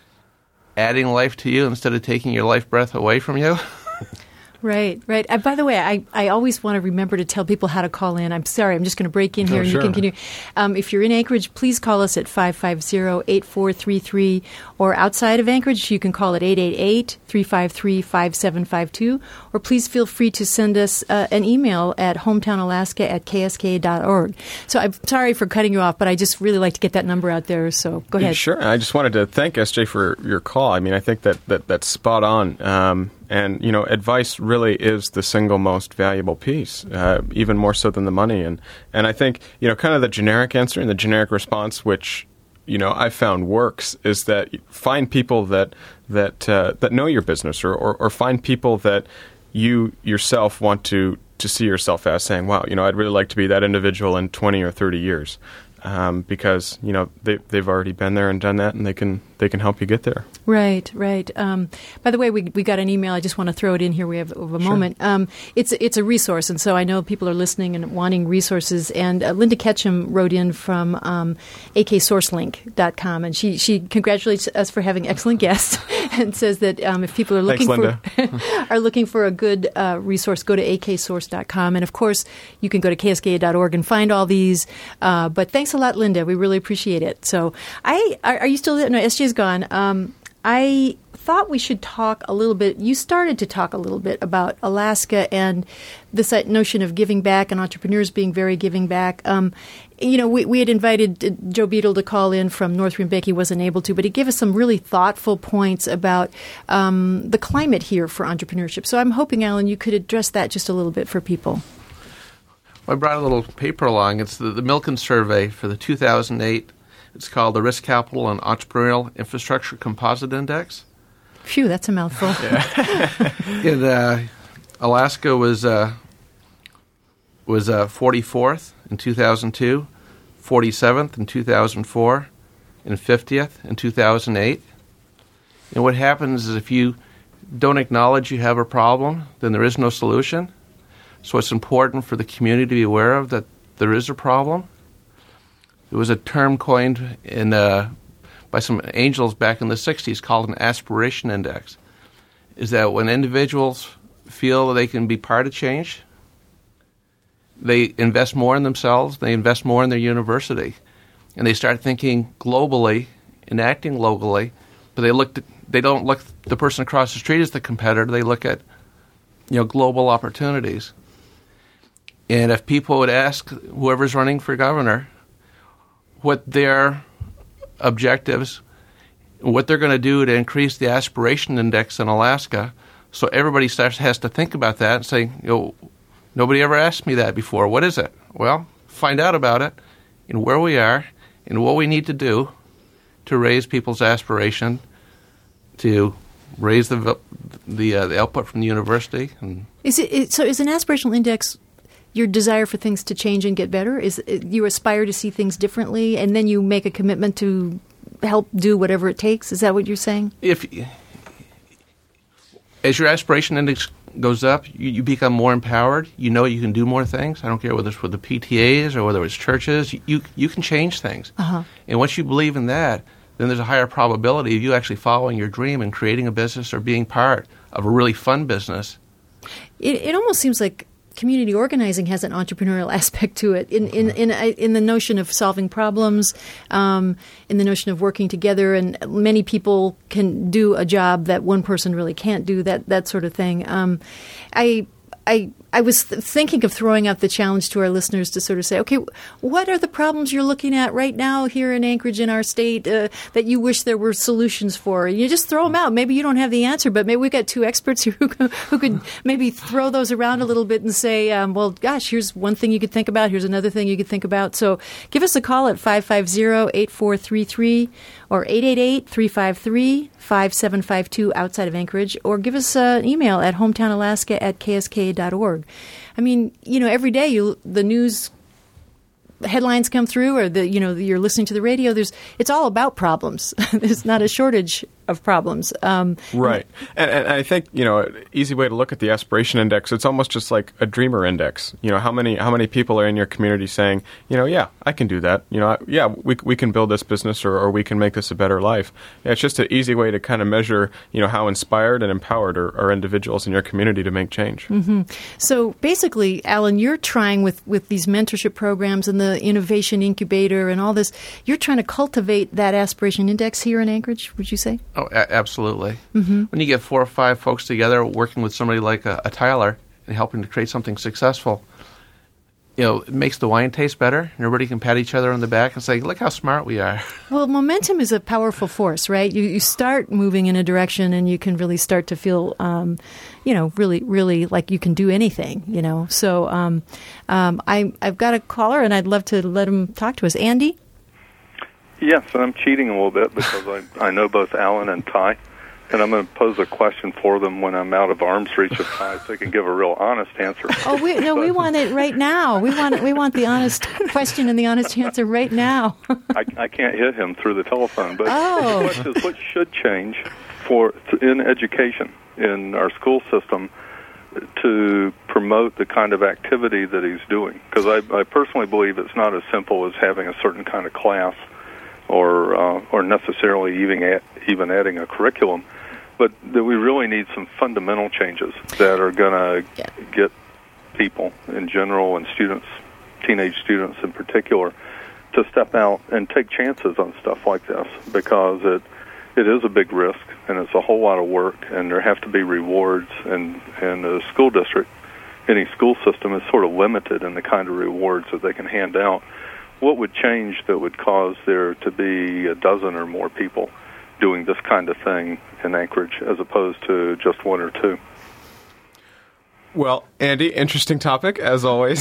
adding life to you instead of taking your life breath away from you. Right, right. Uh, by the way, I, I always want to remember to tell people how to call in. I'm sorry, I'm just going to break in here oh, and sure. you can continue. Um, if you're in Anchorage, please call us at five five zero, eight four three three. Or outside of Anchorage, you can call at eight eight eight, three five three, five seven five two. Or please feel free to send us uh, an email at hometownalaska at k s k a dot org. So I'm sorry for cutting you off, but I just really like to get that number out there. So go ahead. Sure. I just wanted to thank S J for your call. I mean, I think that, that that's spot on. Um, And, you know, advice really is the single most valuable piece, uh, even more so than the money. And, and I think, you know, kind of the generic answer and the generic response, which, you know, I found works, is that find people that that uh, that know your business, or, or, or find people that you yourself want to, to see yourself as, saying, wow, you know, I'd really like to be that individual in twenty or thirty years. Um, because, you know, they, they've already been there and done that, and they can they can help you get there. Right, right. Um, by the way, we we got an email. I just want to throw it in here. We have a Sure. moment. Um, it's it's a resource, and so I know people are listening and wanting resources. And uh, Linda Ketchum wrote in from um, a k source link dot com, and she she congratulates us for having excellent guests, and says that um, if people are looking Thanks, for are looking for a good uh, resource, go to a k source dot com, and of course you can go to k s k a dot org and find all these. Uh, but thanks a lot, Linda. We really appreciate it. So, I are, are you still there? No, S J's gone. Um, I thought we should talk a little bit. You started to talk a little bit about Alaska and this notion of giving back and entrepreneurs being very giving back. Um, you know, we, we had invited Joe Beadle to call in from Northwind Bank. He wasn't able to, but he gave us some really thoughtful points about um, the climate here for entrepreneurship. So I'm hoping, Alan, you could address that just a little bit for people. I brought a little paper along. It's the, the Milken Survey for the two thousand eight. It's called the Risk Capital and Entrepreneurial Infrastructure Composite Index. Phew, that's a mouthful. and, uh, Alaska was uh, was uh, forty-fourth in two thousand two, forty-seventh in two thousand four, and fiftieth in two thousand eight. And what happens is if you don't acknowledge you have a problem, then there is no solution. So it's important for the community to be aware of that there is a problem. There was a term coined in uh, by some angels back in the sixties called an aspiration index. Is that when individuals feel they can be part of change, they invest more in themselves, they invest more in their university, and they start thinking globally and acting locally, but they look to, they don't look the person across the street as the competitor, they look at, you know, global opportunities. And if people would ask whoever's running for governor what their objectives, what they're going to do to increase the aspiration index in Alaska, so everybody starts has to think about that and say, you know, nobody ever asked me that before. What is it? Well, find out about it and where we are and what we need to do to raise people's aspiration, to raise the the, uh, the output from the university. And is it, it so? Is an aspirational index your desire for things to change and get better? Is it, you aspire to see things differently, and then you make a commitment to help do whatever it takes? Is that what you're saying? If as your aspiration index goes up, you, you become more empowered. You know you can do more things. I don't care whether it's with the P T As or whether it's churches. You you, you can change things. Uh-huh. And once you believe in that, then there's a higher probability of you actually following your dream and creating a business or being part of a really fun business. It, it almost seems like community organizing has an entrepreneurial aspect to it, in in in, in the notion of solving problems, um, in the notion of working together, and many people can do a job that one person really can't do. That that sort of thing. Um, I I. I was th- thinking of throwing out the challenge to our listeners to sort of say, okay, what are the problems you're looking at right now here in Anchorage in our state uh, that you wish there were solutions for? You just throw them out. Maybe you don't have the answer, but maybe we've got two experts here who, who could maybe throw those around a little bit and say, um, well, gosh, here's one thing you could think about. Here's another thing you could think about. So give us a call at five five zero, eight four three three or eight eight eight, three five three, five seven five two outside of Anchorage, or give us uh, an email at hometownalaska at k s k a dot org. I mean, you know, every day you the news headlines come through, or the you know you're listening to the radio. There's it's all about problems. There's not a shortage of problems. Um, right. And, and I think, you know, an easy way to look at the aspiration index, it's almost just like a dreamer index. You know, how many how many people are in your community saying, you know, yeah, I can do that. You know, I, yeah, we we can build this business or, or we can make this a better life. Yeah, it's just an easy way to kind of measure, you know, how inspired and empowered are, are individuals in your community to make change. Mm-hmm. So basically, Alan, you're trying with, with these mentorship programs and the innovation incubator and all this, you're trying to cultivate that aspiration index here in Anchorage, would you say? Oh, a- absolutely. Mm-hmm. When you get four or five folks together working with somebody like a, a Tyler and helping to create something successful, you know, it makes the wine taste better, and everybody can pat each other on the back and say, look how smart we are. Well, momentum is a powerful force, right? You, you start moving in a direction and you can really start to feel, um, you know, really, really like you can do anything, you know. So um, um, I, I've got a caller, and I'd love to let him talk to us. Andy? Yes, I'm cheating a little bit because I, I know both Alan and Ty, and I'm going to pose a question for them when I'm out of arm's reach of Ty, so they can give a real honest answer. Oh, we, no, we want it right now. We want we want the honest question and the honest answer right now. I, I can't hit him through the telephone, but oh. the question is, what should change for in education in our school system to promote the kind of activity that he's doing? Because I, I personally believe it's not as simple as having a certain kind of class or uh, or necessarily even add, even adding a curriculum, but that we really need some fundamental changes that are going to yeah. get people in general and students, teenage students in particular, to step out and take chances on stuff like this, because it it is a big risk and it's a whole lot of work, and there have to be rewards, and and the school district, any school system is sort of limited in the kind of rewards that they can hand out. What would change that would cause there to be a dozen or more people doing this kind of thing in Anchorage as opposed to just one or two? Well, Andy, interesting topic, as always.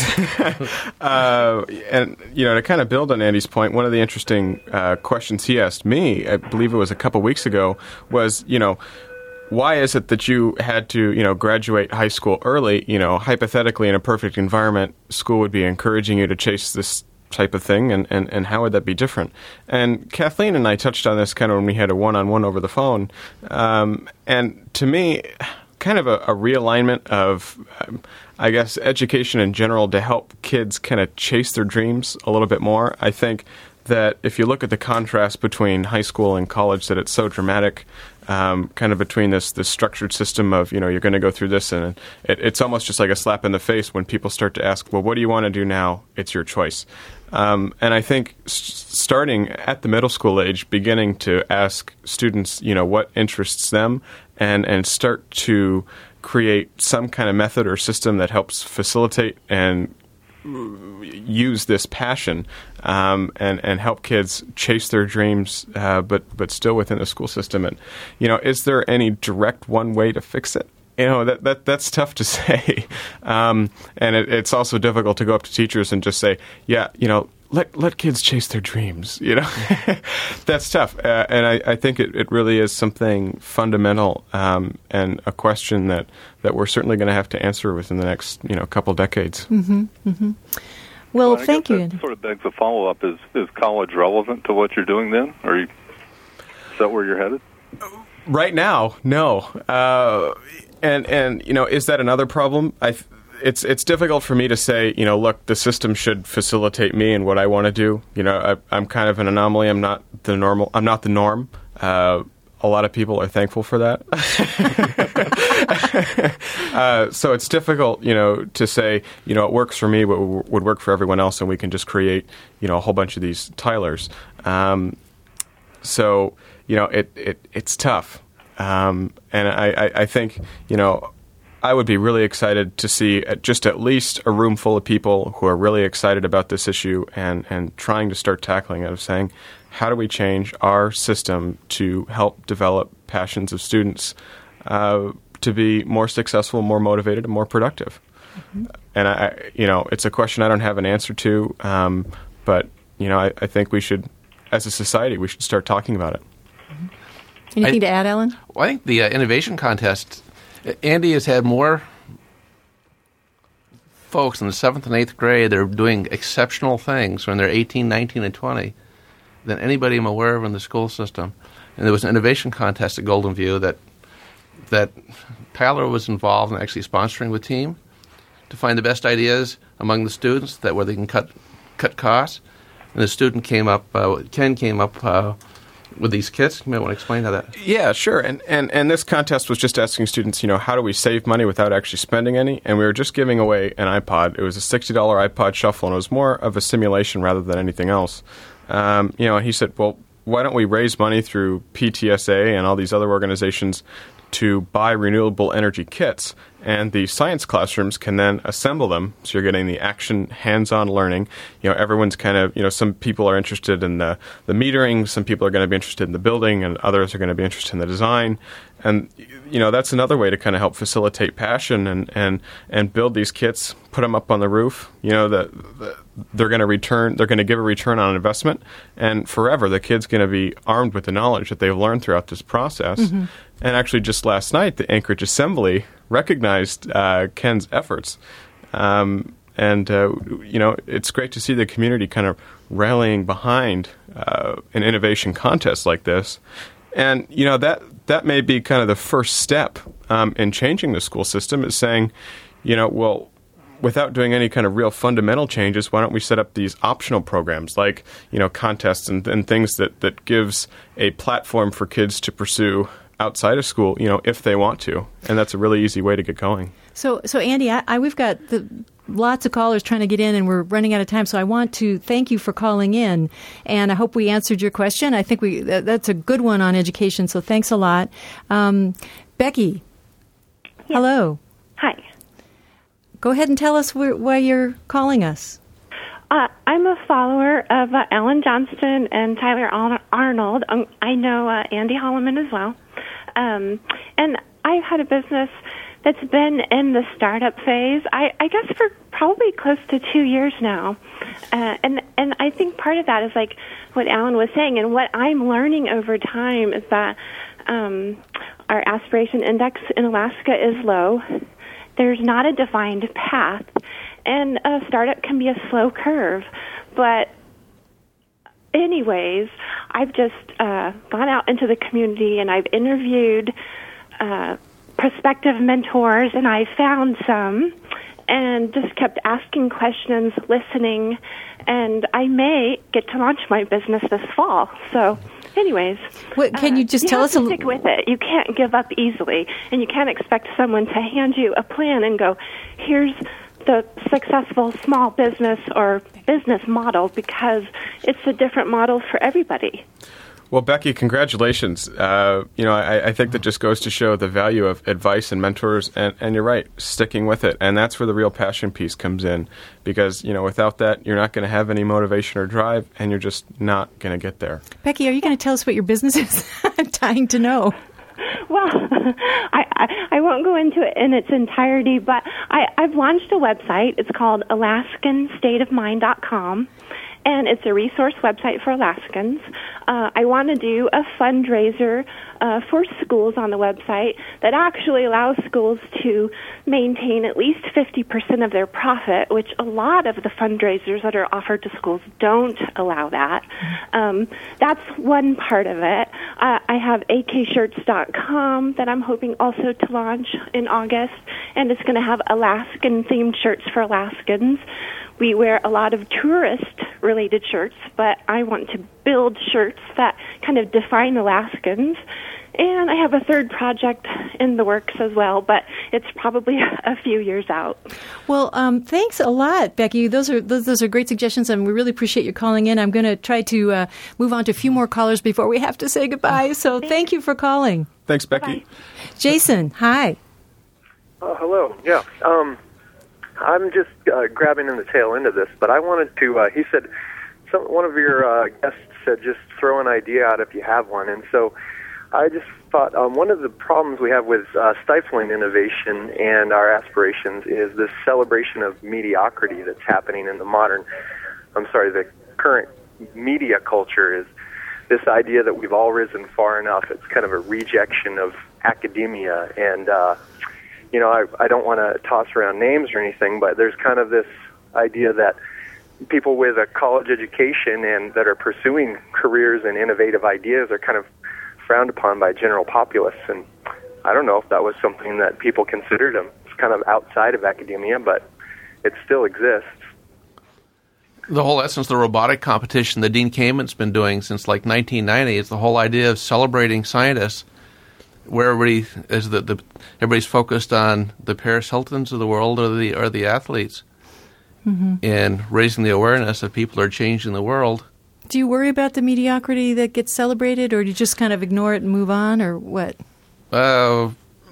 uh, and, you know, to kind of build on Andy's point, one of the interesting uh, questions he asked me, I believe it was a couple weeks ago, was, you know, why is it that you had to, you know, graduate high school early? You know, hypothetically, in a perfect environment, school would be encouraging you to chase this type of thing, and, and, and how would that be different? And Kathleen and I touched on this kind of when we had a one-on-one over the phone. Um, and to me, kind of a, a realignment of, um, I guess, education in general to help kids kind of chase their dreams a little bit more. I think that if you look at the contrast between high school and college, that it's so dramatic, um, kind of between this this structured system of, you know, you're going to go through this, and it, it's almost just like a slap in the face when people start to ask, well, what do you want to do now? It's your choice. Um, and I think s- starting at the middle school age, beginning to ask students, you know, what interests them, and, and start to create some kind of method or system that helps facilitate and use this passion um, and and help kids chase their dreams, uh, but but still within the school system. And, you know, is there any direct one way to fix it? You know, that, that that's tough to say. Um, and it, it's also difficult to go up to teachers and just say, yeah, you know, let let kids chase their dreams. You know, that's tough. Uh, and I, I think it, it really is something fundamental, um, and a question that, that we're certainly going to have to answer within the next, you know, couple decades. Mm-hmm, mm-hmm. Well, well thank you. That sort of begs a follow-up. Is, is college relevant to what you're doing then? Are you, is that where you're headed? Right now, no. Uh, and, and, you know, is that another problem? I th- it's it's difficult for me to say, you know, look, the system should facilitate me and what I want to do. You know, I, I'm kind of an anomaly. I'm not the normal. I'm not the norm. Uh, a lot of people are thankful for that. uh, so it's difficult, you know, to say, you know, it works for me, but would work for everyone else, and we can just create, you know, a whole bunch of these Tylers. Um, so, you know, it, it it's tough. Um, and I, I, I think, you know, I would be really excited to see just at least a room full of people who are really excited about this issue and, and trying to start tackling it, of saying, how do we change our system to help develop passions of students uh, to be more successful, more motivated, and more productive? Mm-hmm. And, I, you know, it's a question I don't have an answer to, um, but, you know, I, I think we should, as a society, we should start talking about it. Mm-hmm. Anything I, to add, Alan? Well, I think the uh, innovation contest, Andy has had more folks in the seventh and eighth grade that are doing exceptional things when they're eighteen, nineteen, and twenty than anybody I'm aware of in the school system. and there was an innovation contest at Golden View that that Tyler was involved in actually sponsoring with team to find the best ideas among the students that where they can cut cut costs. And the student came up, uh, Ken came up uh, with these kits. You might want to explain how that. Yeah, sure. And, and and this contest was just asking students, you know, how do we save money without actually spending any? And we were just giving away an iPod. It was a sixty dollars iPod Shuffle, and it was more of a simulation rather than anything else. Um, you know, he said, well, why don't we raise money through P T S A and all these other organizations to buy renewable energy kits, and the science classrooms can then assemble them. So you're getting the action, hands-on learning. You know, everyone's kind of, you know, some people are interested in the, the metering, some people are going to be interested in the building, and others are going to be interested in the design. And, you know, that's another way to kind of help facilitate passion and, and, and build these kits, put them up on the roof. You know, the, the, they're going to return, they're going to give a return on investment, and forever the kid's going to be armed with the knowledge that they've learned throughout this process. Mm-hmm. And actually just last night, the Anchorage Assembly recognized uh, Ken's efforts. Um, and, uh, you know, it's great to see the community kind of rallying behind uh, an innovation contest like this. And, you know, that that may be kind of the first step um, in changing the school system, is saying, you know, well, without doing any kind of real fundamental changes, why don't we set up these optional programs like, you know, contests and, and things that, that gives a platform for kids to pursue outside of school, you know, if they want to. And that's a really easy way to get going. So, so Andy, I, I, we've got the, lots of callers trying to get in, and we're running out of time. So I want to thank you for calling in, and I hope we answered your question. I think we that, that's a good one on education, so thanks a lot. Um, Becky, yes. Hello. Hi. Go ahead and tell us where, why you're calling us. Uh, I'm a follower of uh, Ellen Johnston and Tyler Arnold. Um, I know uh, Andy Holloman as well. Um, and I've had a business that's been in the startup phase, I, I guess, for probably close to two years now. Uh, and, and I think part of that is like what Alan was saying, and what I'm learning over time is that um, our aspiration index in Alaska is low. There's not a defined path, and a startup can be a slow curve. But anyways, I've just uh, gone out into the community, and I've interviewed uh, prospective mentors, and I found some, and just kept asking questions, listening, and I may get to launch my business this fall. So anyways, what, can you just uh, you tell have us to a stick with it. You can't give up easily, and you can't expect someone to hand you a plan and go, here's the successful small business or business model, because it's a different model for everybody. Well, Becky, congratulations. Uh, you know, I, I think that just goes to show the value of advice and mentors, and, and you're right, sticking with it. And that's where the real passion piece comes in, because, you know, without that, you're not going to have any motivation or drive, and you're just not going to get there. Becky, are you going to tell us what your business is? I'm dying to know. Well, I, I, I won't go into it in its entirety, but I, I've launched a website. It's called Alaskan State of Mind dot com. And it's a resource website for Alaskans. Uh, I want to do a fundraiser uh, for schools on the website that actually allows schools to maintain at least fifty percent of their profit, which a lot of the fundraisers that are offered to schools don't allow that. Um, that's one part of it. Uh, I have A K shirts dot com that I'm hoping also to launch in August, and it's going to have Alaskan-themed shirts for Alaskans. We wear a lot of tourist-related shirts, but I want to build shirts that kind of define Alaskans. And I have a third project in the works as well, but it's probably a few years out. Well, um, thanks a lot, Becky. Those are those, those are great suggestions, and we really appreciate you calling in. I'm going to try to uh, move on to a few more callers before we have to say goodbye. So thank you for calling. Thanks, Becky. Bye. Jason, hi. Uh, hello. Yeah. Um, I'm just uh, grabbing in the tail end of this, but I wanted to, uh, he said, some, one of your uh, guests said just throw an idea out if you have one. And so I just thought um, one of the problems we have with uh, stifling innovation and our aspirations is this celebration of mediocrity that's happening in the modern, I'm sorry, the current media culture is this idea that we've all risen far enough. It's kind of a rejection of academia, and uh, you know, I, I don't want to toss around names or anything, but there's kind of this idea that people with a college education and that are pursuing careers and innovative ideas are kind of frowned upon by general populace. And I don't know if that was something that people considered them. It's kind of outside of academia, but it still exists. The whole essence of the robotic competition that Dean Kamen's been doing since like nineteen ninety is the whole idea of celebrating scientists, where everybody is the, the everybody's focused on the Paris Hiltons of the world or the or the athletes, mm-hmm. and raising the awareness that people are changing the world. Do you worry about the mediocrity that gets celebrated, or do you just kind of ignore it and move on, or what? Uh,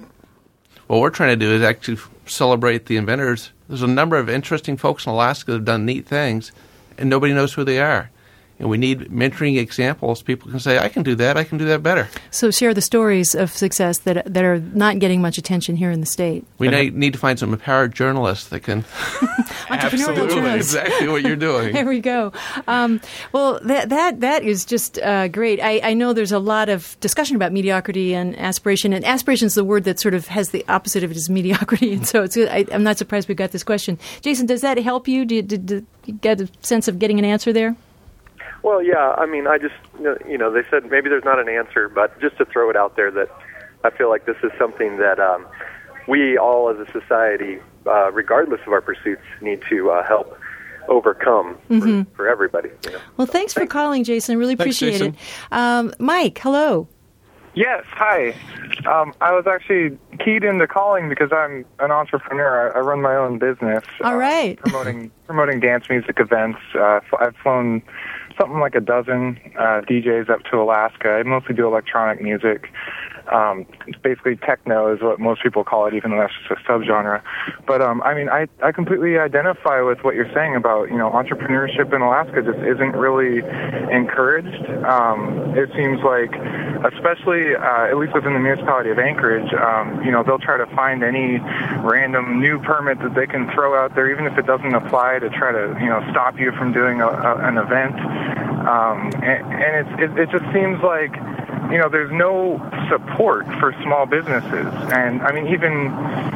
what we're trying to do is actually celebrate the inventors. There's a number of interesting folks in Alaska that have done neat things, and nobody knows who they are. And we need mentoring examples. People can say, I can do that, I can do that better. So share the stories of success that that are not getting much attention here in the state. We need, need to find some empowered journalists that can... Entrepreneurial journalists. Exactly what you're doing. There we go. Um, well, that that that is just uh, great. I, I know there's a lot of discussion about mediocrity and aspiration, and aspiration is the word that sort of has the opposite of it is mediocrity, and so it's. I, I'm not surprised we got this question. Jason, does that help you? Did, did, did you get a sense of getting an answer there? Well, yeah. I mean, I just, you know, they said maybe there's not an answer, but just to throw it out there that I feel like this is something that um, we all as a society, uh, regardless of our pursuits, need to uh, help overcome mm-hmm. for, for everybody. You know? Well, thanks, so, thanks for calling, Jason. Really thanks, appreciate Jason. it. Um, Mike, hello. Yes, hi. Um, I was actually keyed into calling because I'm an entrepreneur. I, I run my own business. All right. Uh, promoting promoting dance music events. Uh, I've flown something like a dozen uh, D Js up to Alaska. I mostly do electronic music. Um, it's basically techno is what most people call it, even though that's just a subgenre. But um, I mean, I, I completely identify with what you're saying about, you know, entrepreneurship in Alaska just isn't really encouraged. Um, it seems like, especially uh, at least within the municipality of Anchorage, um, you know, they'll try to find any random new permit that they can throw out there, even if it doesn't apply, to try to, you know, stop you from doing a, a, an event. Um, and and it's, it, it just seems like, you know, there's no support for small businesses. And, I mean, even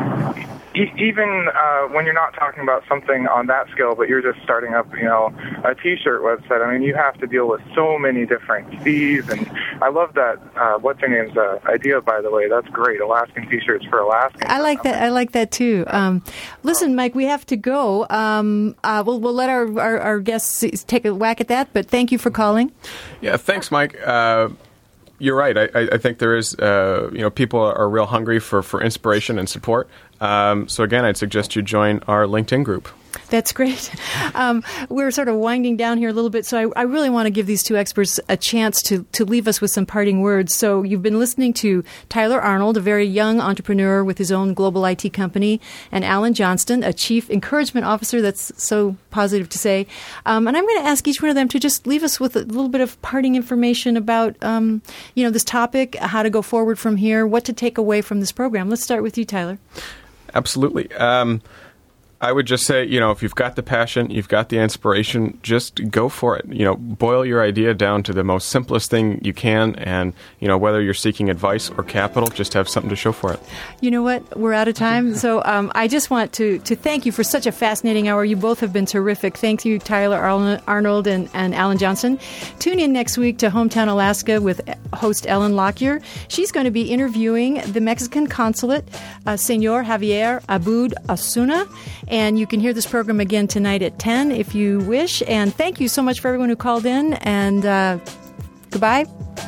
e- even uh, when you're not talking about something on that scale, but you're just starting up, you know, a T-shirt website, I mean, you have to deal with so many different fees. And I love that, uh, what's her name's uh, idea, by the way. That's great. Alaskan T-shirts for Alaskans. I like that. I like that, too. Um, listen, Mike, we have to go. Um, uh, we'll, we'll let our, our, our guests take a whack at that, but thank you for calling. Yeah, thanks, Mike. Uh, You're right. I, I think there is, uh, you know, people are real hungry for, for inspiration and support. Um, so, again, I'd suggest you join our LinkedIn group. That's great. Um, we're sort of winding down here a little bit, so I, I really want to give these two experts a chance to, to leave us with some parting words. So you've been listening to Tyler Arnold, a very young entrepreneur with his own global I T company, and Alan Johnston, a chief encouragement officer. That's so positive to say. Um, and I'm going to ask each one of them to just leave us with a little bit of parting information about, um, you know, this topic, how to go forward from here, what to take away from this program. Let's start with you, Tyler. Absolutely. Um, I would just say, you know, if you've got the passion, you've got the inspiration, just go for it. You know, boil your idea down to the most simplest thing you can, and, you know, whether you're seeking advice or capital, just have something to show for it. You know what? We're out of time. So um, I just want to, to thank you for such a fascinating hour. You both have been terrific. Thank you, Tyler Arnold and, and Alan Johnson. Tune in next week to Hometown Alaska with host Ellen Lockyer. She's going to be interviewing the Mexican consulate, uh, Senor Javier Abud Osuna. And you can hear this program again tonight at ten if you wish. And thank you so much for everyone who called in. And uh, goodbye.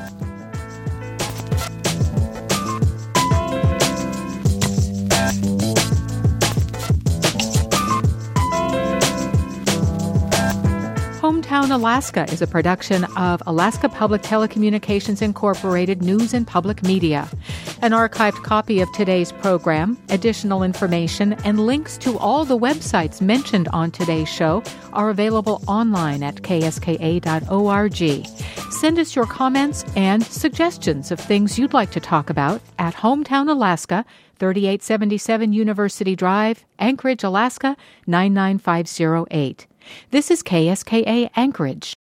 Hometown Alaska is a production of Alaska Public Telecommunications Incorporated News and Public Media. An archived copy of today's program, additional information, and links to all the websites mentioned on today's show are available online at k s k a dot org. Send us your comments and suggestions of things you'd like to talk about at Hometown Alaska, thirty-eight seventy-seven University Drive, Anchorage, Alaska, nine nine five zero eight. This is K S K A Anchorage.